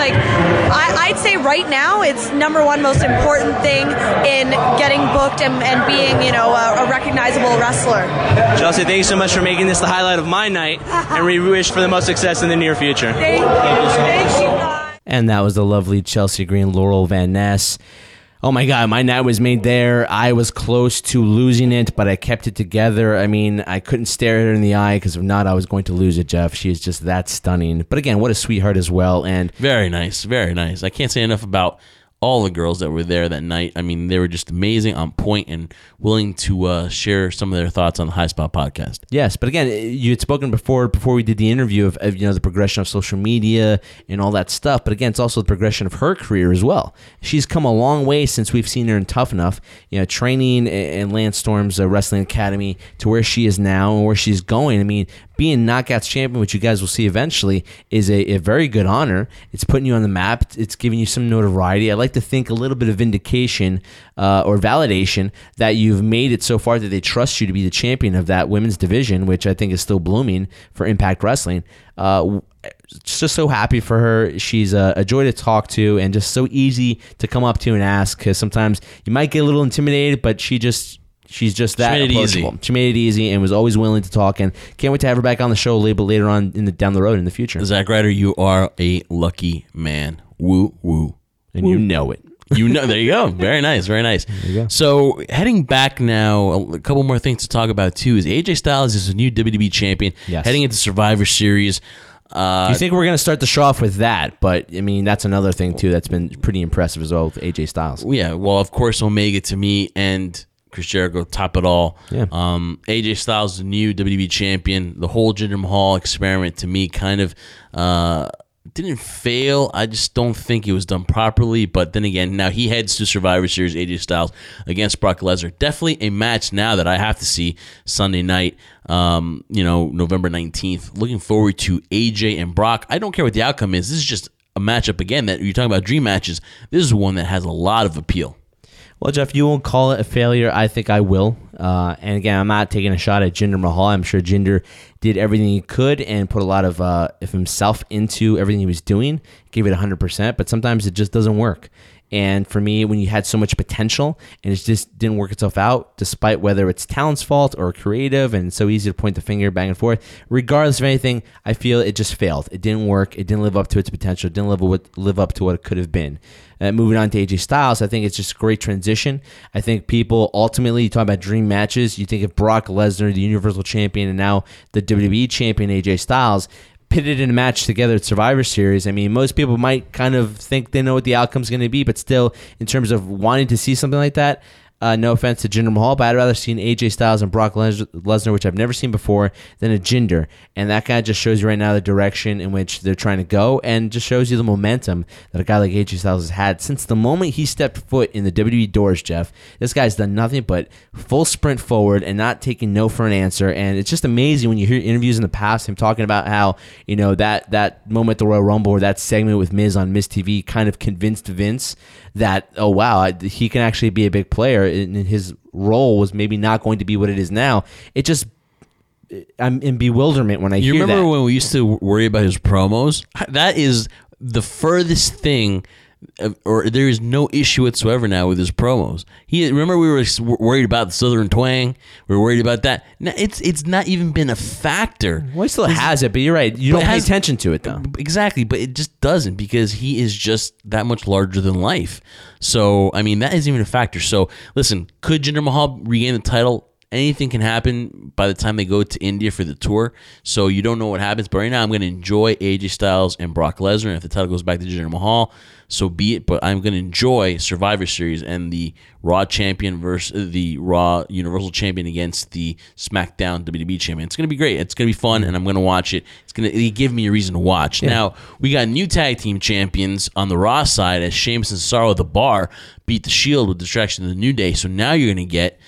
I'd say right now, it's number one most important thing in getting booked and being, a recognizable wrestler. Chelsea, thank you so much for making this the highlight of my night, and we wish for the most success in the near future. Thank you. And that was the lovely Chelsea Green, Laurel Van Ness. Oh my God, my night was made there. I was close to losing it, but I kept it together. I mean, I couldn't stare at her in the eye because if not, I was going to lose it, Jeff. She is just that stunning. But again, what a sweetheart as well. And very nice, very nice. I can't say enough about all the girls that were there that night. I mean, they were just amazing, on point, and willing to share some of their thoughts on the High Spot podcast. Yes, but again, you had spoken before we did the interview of the progression of social media and all that stuff. But again, it's also the progression of her career as well. She's come a long way since we've seen her in Tough Enough, training in Lance Storm's Wrestling Academy to where she is now and where she's going. I mean, being Knockouts champion, which you guys will see eventually, is a very good honor. It's putting you on the map. It's giving you some notoriety. I like to think a little bit of vindication or validation that you've made it so far that they trust you to be the champion of that women's division, which I think is still blooming for Impact Wrestling. Just so happy for her. She's a joy to talk to and just so easy to come up to and ask, because sometimes you might get a little intimidated, but she's just that approachable. She made it easy and was always willing to talk, and can't wait to have her back on the show a little bit later on down the road in the future. Zach Ryder, you are a lucky man. Woo woo. And woo. You know it. There you go. Very nice, very nice. There you go. So heading back now, a couple more things to talk about too is AJ Styles is a new WWE champion. Yes. Heading into Survivor Series. You think we're going to start the show off with that, but I mean, that's another thing too that's been pretty impressive as well with AJ Styles. Yeah, well, of course, Omega to me and Chris Jericho top it all. Yeah. AJ Styles is the new WWE champion. The whole Jinder Mahal experiment to me kind of didn't fail. I just don't think it was done properly. But then again, now he heads to Survivor Series, AJ Styles against Brock Lesnar. Definitely a match now that I have to see Sunday night, November 19th. Looking forward to AJ and Brock. I don't care what the outcome is. This is just a matchup, again, that you're talking about dream matches. This is one that has a lot of appeal. Well, Jeff, you won't call it a failure. I think I will. And again, I'm not taking a shot at Jinder Mahal. I'm sure Jinder did everything he could and put a lot of himself into everything he was doing, gave it 100%, but sometimes it just doesn't work. And for me, when you had so much potential and it just didn't work itself out, despite whether it's talent's fault or creative, and it's so easy to point the finger back and forth, regardless of anything, I feel it just failed. It didn't work. It didn't live up to its potential. It didn't live up to what it could have been. Moving on to AJ Styles, I think it's just a great transition. I think people ultimately, you talk about dream matches, you think of Brock Lesnar, the Universal Champion, and now the WWE Champion, AJ Styles, pitted in a match together at Survivor Series. I mean, most people might kind of think they know what the outcome's going to be, but still, in terms of wanting to see something like that, No offense to Jinder Mahal, but I'd rather see an AJ Styles and Brock Lesnar, which I've never seen before, than a Jinder. And that kind of just shows you right now the direction in which they're trying to go, and just shows you the momentum that a guy like AJ Styles has had since the moment he stepped foot in the WWE doors, Jeff. This guy's done nothing but full sprint forward and not taking no for an answer. And it's just amazing when you hear interviews in the past, him talking about how, that moment at the Royal Rumble or that segment with Miz on Miz TV kind of convinced Vince that, oh, wow, he can actually be a big player, and his role was maybe not going to be what it is now. I'm in bewilderment when I hear that. You remember when we used to worry about his promos? That is the furthest thing, or there is no issue whatsoever now with his promos. Remember we were worried about the Southern twang? We were worried about that. Now, it's not even been a factor. Well, he still has it, but you're right. You don't pay attention to it, though. Exactly, but it just doesn't, because he is just that much larger than life. So, I mean, that isn't even a factor. So, listen, could Jinder Mahal regain the title? Anything can happen by the time they go to India for the tour, so you don't know what happens. But right now, I'm going to enjoy AJ Styles and Brock Lesnar. And if the title goes back to Jinder Mahal, so be it. But I'm going to enjoy Survivor Series and the Raw champion versus the Raw Universal champion against the SmackDown WWE champion. It's going to be great. It's going to be fun, and I'm going to watch it. It's going to give me a reason to watch. Yeah. Now, we got new tag team champions on the Raw side as Sheamus and Cesaro, The Bar, beat the Shield with distraction of the New Day. So now you're going to get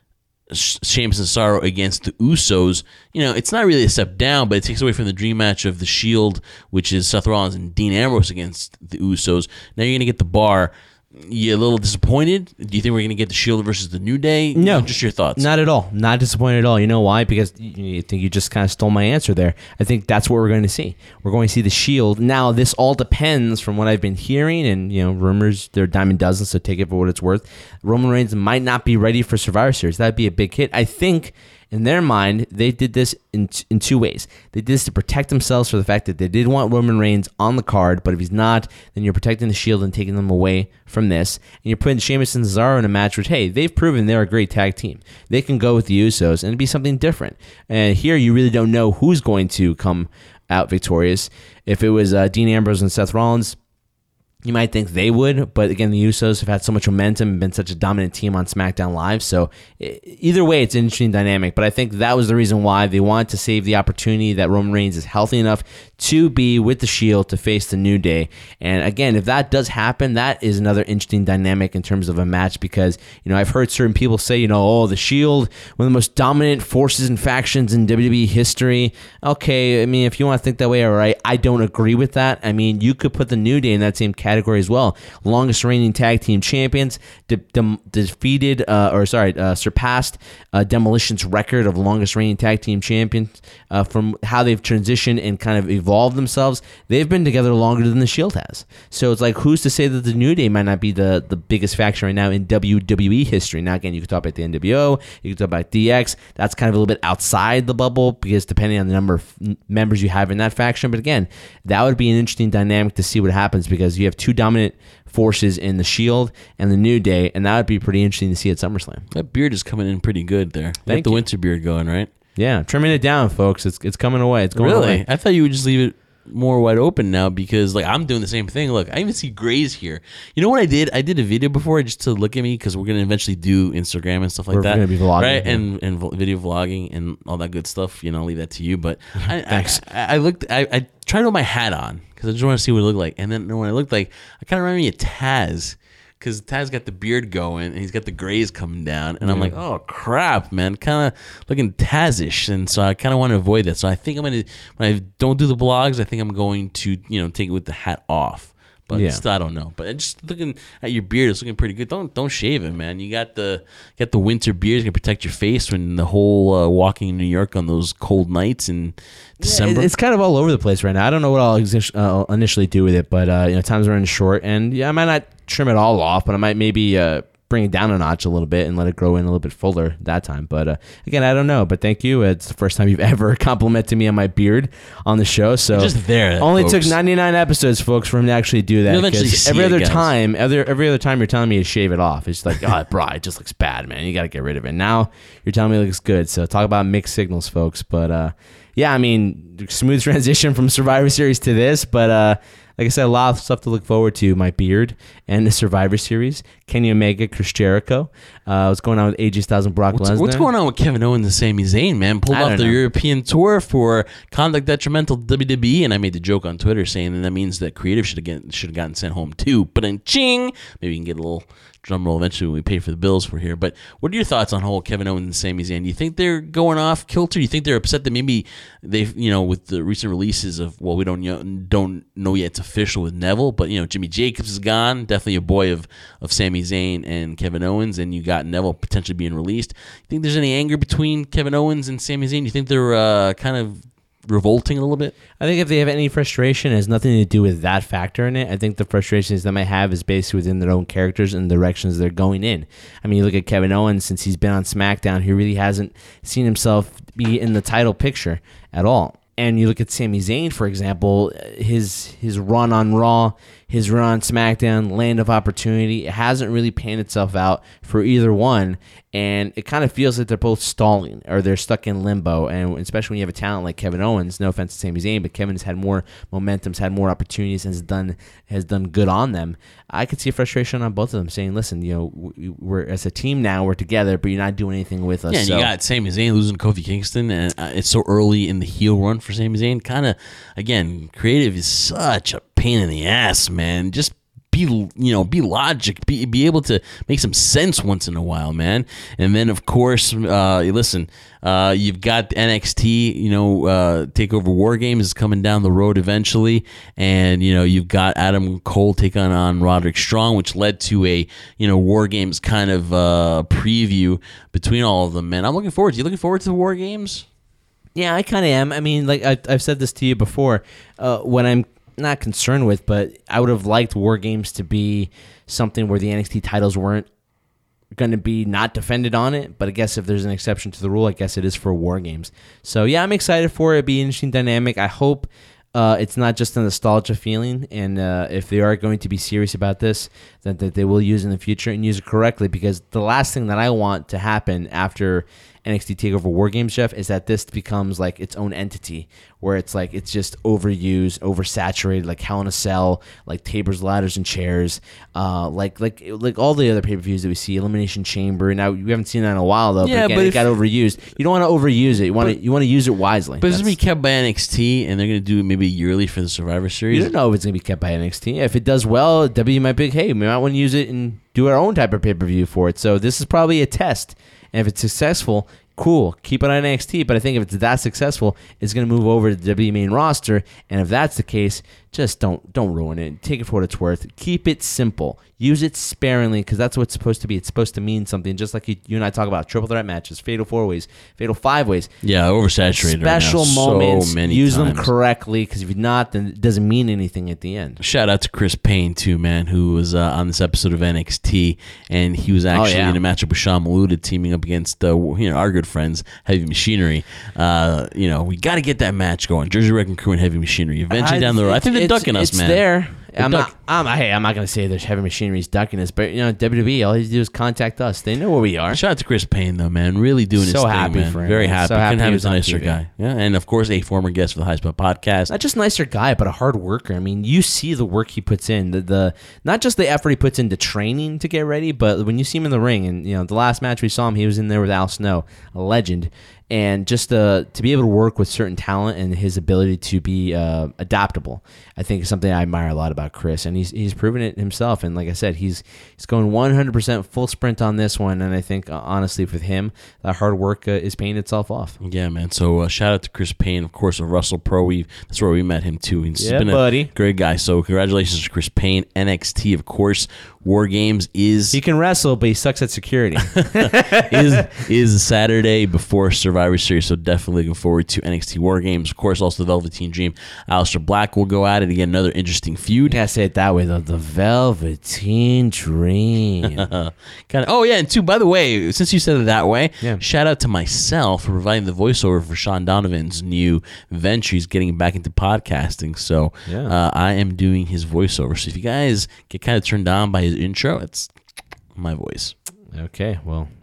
Sheamus and Cesaro against the Usos. It's not really a step down, but it takes away from the dream match of the Shield, which is Seth Rollins and Dean Ambrose against the Usos. Now you're going to get The Bar. You a little disappointed? Do you think we're going to get the Shield versus the New Day? No. Just your thoughts. Not at all. Not disappointed at all. You know why? Because you think you just kind of stole my answer there. I think that's what we're going to see. We're going to see the Shield. Now, this all depends from what I've been hearing, and, rumors, they're a dime a dozen, so take it for what it's worth. Roman Reigns might not be ready for Survivor Series. That'd be a big hit. I think, in their mind, they did this in two ways. They did this to protect themselves for the fact that they did want Roman Reigns on the card, but if he's not, then you're protecting the Shield and taking them away from this. And you're putting Sheamus and Cesaro in a match which, hey, they've proven they're a great tag team. They can go with the Usos, and it'd be something different. And here you really don't know who's going to come out victorious. If it was Dean Ambrose and Seth Rollins, you might think they would, but again, the Usos have had so much momentum and been such a dominant team on SmackDown Live, so either way, it's an interesting dynamic, but I think that was the reason why they wanted to save the opportunity that Roman Reigns is healthy enough to be with the Shield to face the New Day. And again, if that does happen, that is another interesting dynamic in terms of a match, because, I've heard certain people say, the Shield, one of the most dominant forces and factions in WWE history. Okay, I mean, if you want to think that way, all right, I don't agree with that. I mean, you could put the New Day in that same category as well. Longest reigning tag team champions, surpassed Demolition's record of longest reigning tag team champions from how they've transitioned and kind of evolved themselves. They've been together longer than the Shield has. So it's like, who's to say that the New Day might not be the biggest faction right now in WWE history? Now, again, you could talk about the NWO, you could talk about DX. That's kind of a little bit outside the bubble, because depending on the number of members you have in that faction. But again, that would be an interesting dynamic to see what happens, because you have two dominant forces in the Shield and the New Day, and that would be pretty interesting to see at SummerSlam. That beard is coming in pretty good there. You got the winter beard going, right? Yeah, trimming it down, folks. It's coming away. It's going away. I thought you would just leave it more wide open now, because I'm doing the same thing. Look, I even see grays here. You know what I did? I did a video before just to look at me, because we're going to eventually do Instagram and stuff like that. We're going to be vlogging. Right? And video vlogging and all that good stuff. I'll leave that to you. But Thanks. I tried to put my hat on, because I just want to see what it looked like. And then when I looked like, I kind of reminded me of Taz, because Taz got the beard going and he's got the grays coming down, and I'm like, oh crap, man, kind of looking Tazish, and so I kind of want to avoid that. So I think I'm gonna, when I don't do the blogs, I think I'm going to take it with the hat off. But still, I don't know. But just looking at your beard, it's looking pretty good. Don't shave it, man. You got the winter beard. It's gonna protect your face when the whole walking in New York on those cold nights in December. It's kind of all over the place right now. I don't know what I'll initially do with it, but time's running short, and I might not trim it all off, but I might maybe bring it down a notch a little bit and let it grow in a little bit fuller that time. But again, I don't know. But thank you. It's the first time you've ever complimented me on my beard on the show. So you're just there. Only folks. took 99 episodes, folks, for him to actually do that. You'll eventually see every other it, time, every other time you're telling me to shave it off, it's like, oh, bro, it just looks bad, man. You got to get rid of it. Now you're telling me it looks good. So talk about mixed signals, folks. But yeah, I mean, smooth transition from Survivor Series to this, but. like I said, a lot of stuff to look forward to. My beard and the Survivor Series. Kenny Omega, Chris Jericho. What's going on with AJ Styles and Brock Lesnar? What's going on with Kevin Owens and Sami Zayn, man? Pulled off the European tour for conduct detrimental to WWE, and I made the joke on Twitter saying that means that creative should have gotten sent home too. But then ching, maybe we can get a little drum roll eventually when we pay for the bills for here. But what are your thoughts on whole Kevin Owens and Sami Zayn? Do you think they're going off kilter? Do you think they're upset that maybe they've, with the recent releases of, well, we don't know yet it's official with Neville, but Jimmy Jacobs is gone, definitely a boy of Sami Zayn and Kevin Owens, and you got Neville potentially being released. You think there's any anger between Kevin Owens and Sami Zayn? Do you think they're kind of revolting a little bit? I think if they have any frustration, it has nothing to do with that factor in it. I think the frustrations they might have is basically within their own characters and the directions they're going in. I mean, you look at Kevin Owens, since he's been on SmackDown, he really hasn't seen himself be in the title picture at all. And you look at Sami Zayn, for example, his run on Raw, his run on SmackDown, Land of Opportunity, it hasn't really panned itself out for either one. And it kind of feels like they're both stalling or they're stuck in limbo. And especially when you have a talent like Kevin Owens, no offense to Sami Zayn, but Kevin's had more momentum, had more opportunities, and has done good on them. I could see a frustration on both of them saying, listen, we're as a team now, we're together, but you're not doing anything with us. Yeah, and you got Sami Zayn losing to Kofi Kingston, and it's so early in the heel run for Sami Zayn. Kind of, again, creative is such a pain in the ass, man. Just be logic, be able to make some sense once in a while, man. And then of course, you've got NXT, Takeover War Games is coming down the road eventually, and you've got Adam Cole taking on Roderick Strong, which led to a War Games kind of preview between all of them. Man, I'm looking forward. You looking forward to the War Games? Yeah, I kind of am. I mean, like I've said this to you before. When I'm not concerned with, but I would have liked War Games to be something where the NXT titles weren't going to be not defended on it, but I guess if there's an exception to the rule, I guess it is for War Games. So yeah, I'm excited for it. It'll be an interesting dynamic. I hope it's not just a nostalgia feeling, and if they are going to be serious about this, that they will use it in the future and use it correctly, because the last thing that I want to happen after NXT TakeOver War Games, Jeff, is that this becomes like its own entity, where it's like it's just overused, oversaturated, like Hell in a Cell, like tables, ladders, and chairs, like all the other pay-per-views that we see, Elimination Chamber. Now we haven't seen that in a while though. Yeah, but again, it got overused. You don't want to overuse it. You want to use it wisely. But it's gonna be kept by NXT, and they're gonna do it maybe yearly for the Survivor Series. You don't know if it's gonna be kept by NXT. If it does well, WWE might be like, hey, we might want to use it and do our own type of pay-per-view for it. So this is probably a test, and if it's successful, cool, keep it on NXT. But I think if it's that successful, it's going to move over to the WWE main roster. And if that's the case, just don't ruin it. Take it for what it's worth. Keep it simple. Use it sparingly, because that's what it's supposed to be. It's supposed to mean something, just like you and I talk about triple threat matches, fatal 4-ways, fatal 5-ways. Yeah, oversaturated. Special right now. moments. So many use times. them correctly, because if you're not, then it doesn't mean anything at the end. Shout out to Chris Payne too, man, who was on this episode of NXT, and he was actually in a matchup with Sean Maluda, teaming up against our good friends Heavy Machinery. We got to get that match going. Jersey Wrecking Crew and Heavy Machinery. Eventually down the road, I think they're ducking us, man. It's there. I'm not going to say there's Heavy Machinery's ducking us, but WWE, all you do is contact us. They know where we are. Shout out to Chris Payne, though, man. Really doing his thing, man. For him. Very happy. So happy Couldn't have he was a on nicer TV. guy. Yeah, and of course, a former guest for the High Spot Podcast. Not just nicer guy, but a hard worker. I mean, you see the work he puts in, the not just the effort he puts into training to get ready, but when you see him in the ring, and the last match we saw him, he was in there with Al Snow, a legend. And just to be able to work with certain talent and his ability to be adaptable, I think is something I admire a lot about Chris. And he's proven it himself. And like I said, he's going 100% full sprint on this one. And I think, honestly, with him, that hard work is paying itself off. Yeah, man. So shout out to Chris Payne, of course, of Russell Pro. That's where we met him, too. He's been a great guy. So congratulations to Chris Payne. NXT, of course. War Games is... He can wrestle, but he sucks at security. is Saturday before Survivor Series, so definitely looking forward to NXT War Games. Of course, also the Velveteen Dream. Aleister Black will go at it again. Another interesting feud. You gotta say it that way, though. The Velveteen Dream. Oh, yeah, and two, by the way, since you said it that way, shout out to myself for providing the voiceover for Sean Donovan's new venture. He's getting back into podcasting, so I am doing his voiceover. So if you guys get kind of turned on by his intro, it's my voice. Okay, well,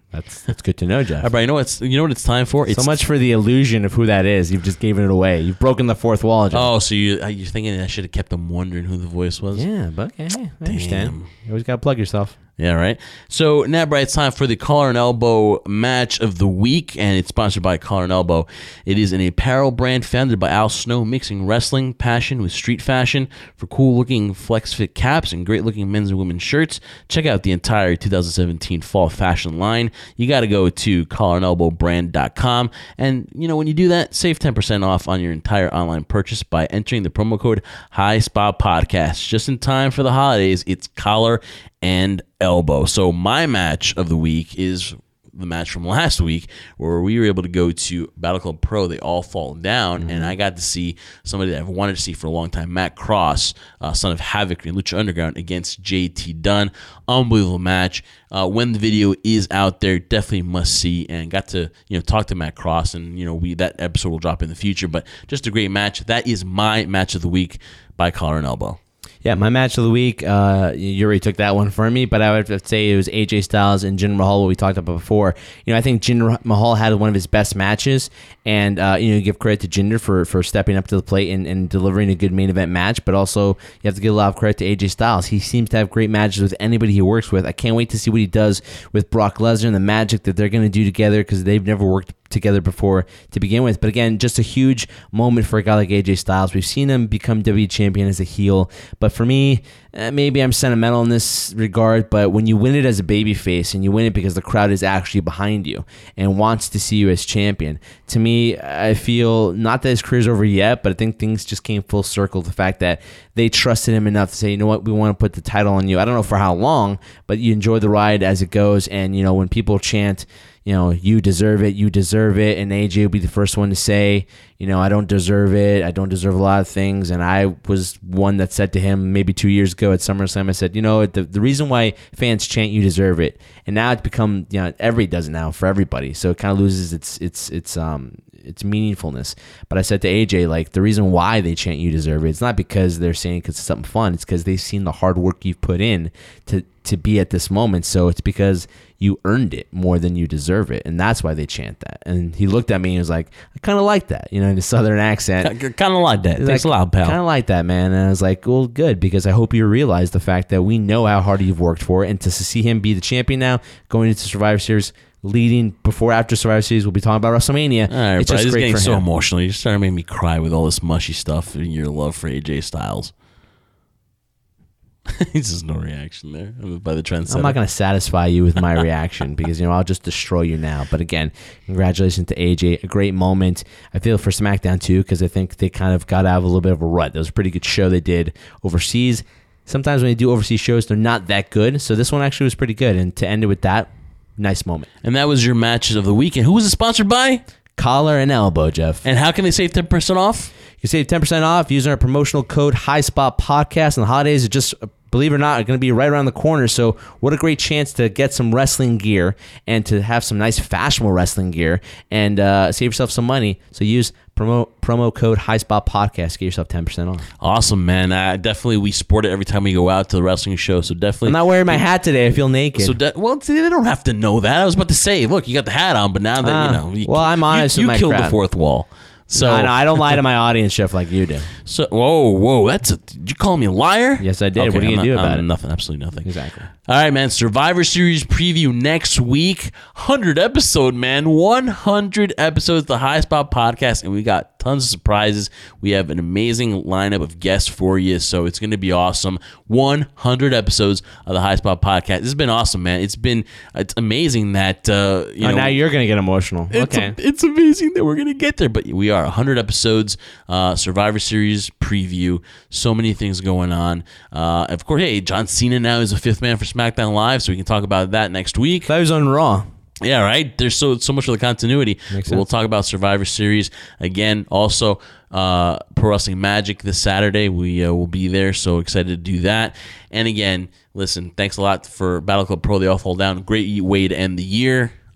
That's good to know, Jeff. All right, you know what it's time for? So much for the illusion of who that is. You've just given it away. You've broken the fourth wall, Jeff. Oh, so you're thinking I should have kept them wondering who the voice was? Yeah, but okay, I understand. You always got to plug yourself. Yeah, right. So now, Brad, it's time for the Collar and Elbow match of the week, and it's sponsored by Collar and Elbow. It is an apparel brand founded by Al Snow, mixing wrestling passion with street fashion for cool-looking flex-fit caps and great-looking men's and women's shirts. Check out the entire 2017 fall fashion line. You got to go to collarandelbowbrand.com, and when you do that, save 10% off on your entire online purchase by entering the promo code HighSpotPodcast. Just in time for the holidays, it's Collar and Elbow. So my match of the week is the match from last week where we were able to go to Battle Club Pro. They all fall down, and I got to see somebody that I've wanted to see for a long time, Matt Cross, son of Havoc in Lucha Underground, against JT Dunn. Unbelievable match. When the video is out there, definitely must see, and got to talk to Matt Cross, and that episode will drop in the future, but just a great match. That is my match of the week by Collar and Elbow. Yeah, my match of the week, you already took that one for me, but I would say it was AJ Styles and Jinder Mahal, what we talked about before. I think Jinder Mahal had one of his best matches, and give credit to Jinder for stepping up to the plate and delivering a good main event match, but also you have to give a lot of credit to AJ Styles. He seems to have great matches with anybody he works with. I can't wait to see what he does with Brock Lesnar and the magic that they're going to do together, because they've never worked together before to begin with. But again, just a huge moment for a guy like AJ Styles. We've seen him become WWE champion as a heel, but for me, maybe I'm sentimental in this regard, but when you win it as a babyface and you win it because the crowd is actually behind you and wants to see you as champion, to me, I feel not that his career's over yet, but I think things just came full circle. The fact that they trusted him enough to say, you know what, we want to put the title on you. I don't know for how long, but you enjoy the ride as it goes. And when people chant, you deserve it, and AJ will be the first one to say, I don't deserve it, I don't deserve a lot of things. And I was one that said to him maybe 2 years ago at SummerSlam, I said, the reason why fans chant you deserve it, and now it's become, everybody does it now for everybody, so it kind of loses its meaningfulness. But I said to AJ, like, the reason why they chant you deserve it, it's not because they're saying because it's something fun, it's because they've seen the hard work you've put in to be at this moment. So it's because you earned it more than you deserve it, and that's why they chant that. And he looked at me and he was like, I kind of like that, in a southern accent. Kind of like that. Thanks a lot, pal. Kind of like that, man. And I was like, well, good, because I hope you realize the fact that we know how hard you've worked for it, and to see him be the champion now, going into Survivor Series, leading after Survivor Series, we'll be talking about WrestleMania. All right, it's just great getting for so him. emotional. You started making me cry with all this mushy stuff and your love for AJ Styles. There's just no reaction there by the trendsetter. I'm not going to satisfy you with my reaction because, I'll just destroy you now. But again, congratulations to AJ. A great moment. I feel for SmackDown too, because I think they kind of got out of a little bit of a rut. That was a pretty good show they did overseas. Sometimes when they do overseas shows, they're not that good. So this one actually was pretty good. And to end it with that, nice moment. And that was your matches of the week. And who was it sponsored by? Collar and Elbow, Jeff. And how can they save 10% off? You can save 10% off using our promotional code HighSpotPodcast. And the holidays are just, believe it or not, are going to be right around the corner. So what a great chance to get some wrestling gear and to have some nice fashionable wrestling gear and save yourself some money. So use promo code HighSpotPodcast. Get yourself 10% off. Awesome, man. Definitely, we sport it every time we go out to the wrestling show. So definitely, I'm not wearing my hat today. I feel naked. So they don't have to know that. I was about to say, look, you got the hat on, but now that well, I'm honest with my killed crowd. The fourth wall. So no, I don't lie to my audience, Jeff, like you do. So whoa, did you call me a liar? Yes, I did. Okay, what are you gonna do about it? Nothing, absolutely nothing. Exactly. All right, man. Survivor Series preview next week. 100 episode, man. 100 episodes, the High Spot Podcast, and we got tons of surprises. We have an amazing lineup of guests for you, so it's going to be awesome. 100 episodes of the High Spot Podcast. This has been awesome, man. It's amazing that now you're going to get emotional. Okay, it's amazing that we're going to get there, but we are 100 episodes. Survivor Series preview. So many things going on. Of course, hey, John Cena now is a fifth man for SmackDown Live, so we can talk about that next week. That was on Raw. Yeah, right. There's so much for the continuity. We'll talk about Survivor Series again. Also, Pro Wrestling Magic this Saturday. We will be there. So excited to do that. And again, listen, thanks a lot for Battle Club Pro. They all fall down. Great way to end the year.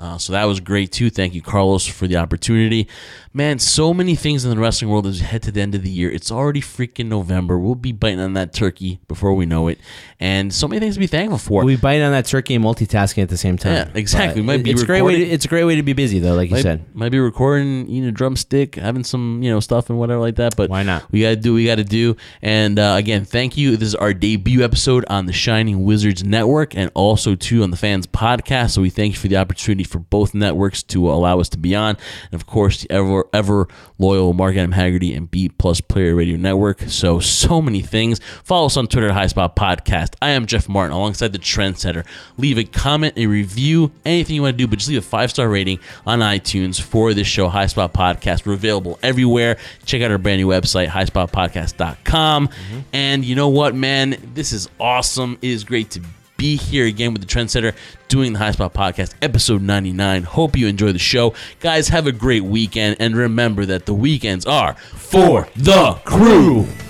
So that was great too. Thank you, Carlos, for the opportunity. Man, so many things in the wrestling world as we head to the end of the year. It's already freaking November. We'll be biting on that turkey before we know it. And so many things to be thankful for. We bite on that turkey and multitasking at the same time. Yeah, exactly. It's a great way to be busy, though, like you said. Might be recording, eating a drumstick, having some, stuff and whatever like that. But why not? We got to do what we got to do. And again, thank you. This is our debut episode on the Shining Wizards Network and also, too, on the Fans Podcast. So we thank you for the opportunity for both networks to allow us to be on. And, of course, the ever loyal Mark Adam Haggerty and B Plus Player Radio Network. So many things. Follow us on Twitter at Highspot Podcast. I am Jeff Martin alongside the Trendsetter. Leave a comment, a review, anything you want to do, but just leave a 5-star rating on iTunes for this show, Highspot Podcast. We're available everywhere. Check out our brand new website, highspotpodcast.com. And you know what, man? This is awesome. It is great to be here again with the Trendsetter doing the High Spot Podcast, episode 99. Hope you enjoy the show. Guys, have a great weekend, and remember that the weekends are for the crew.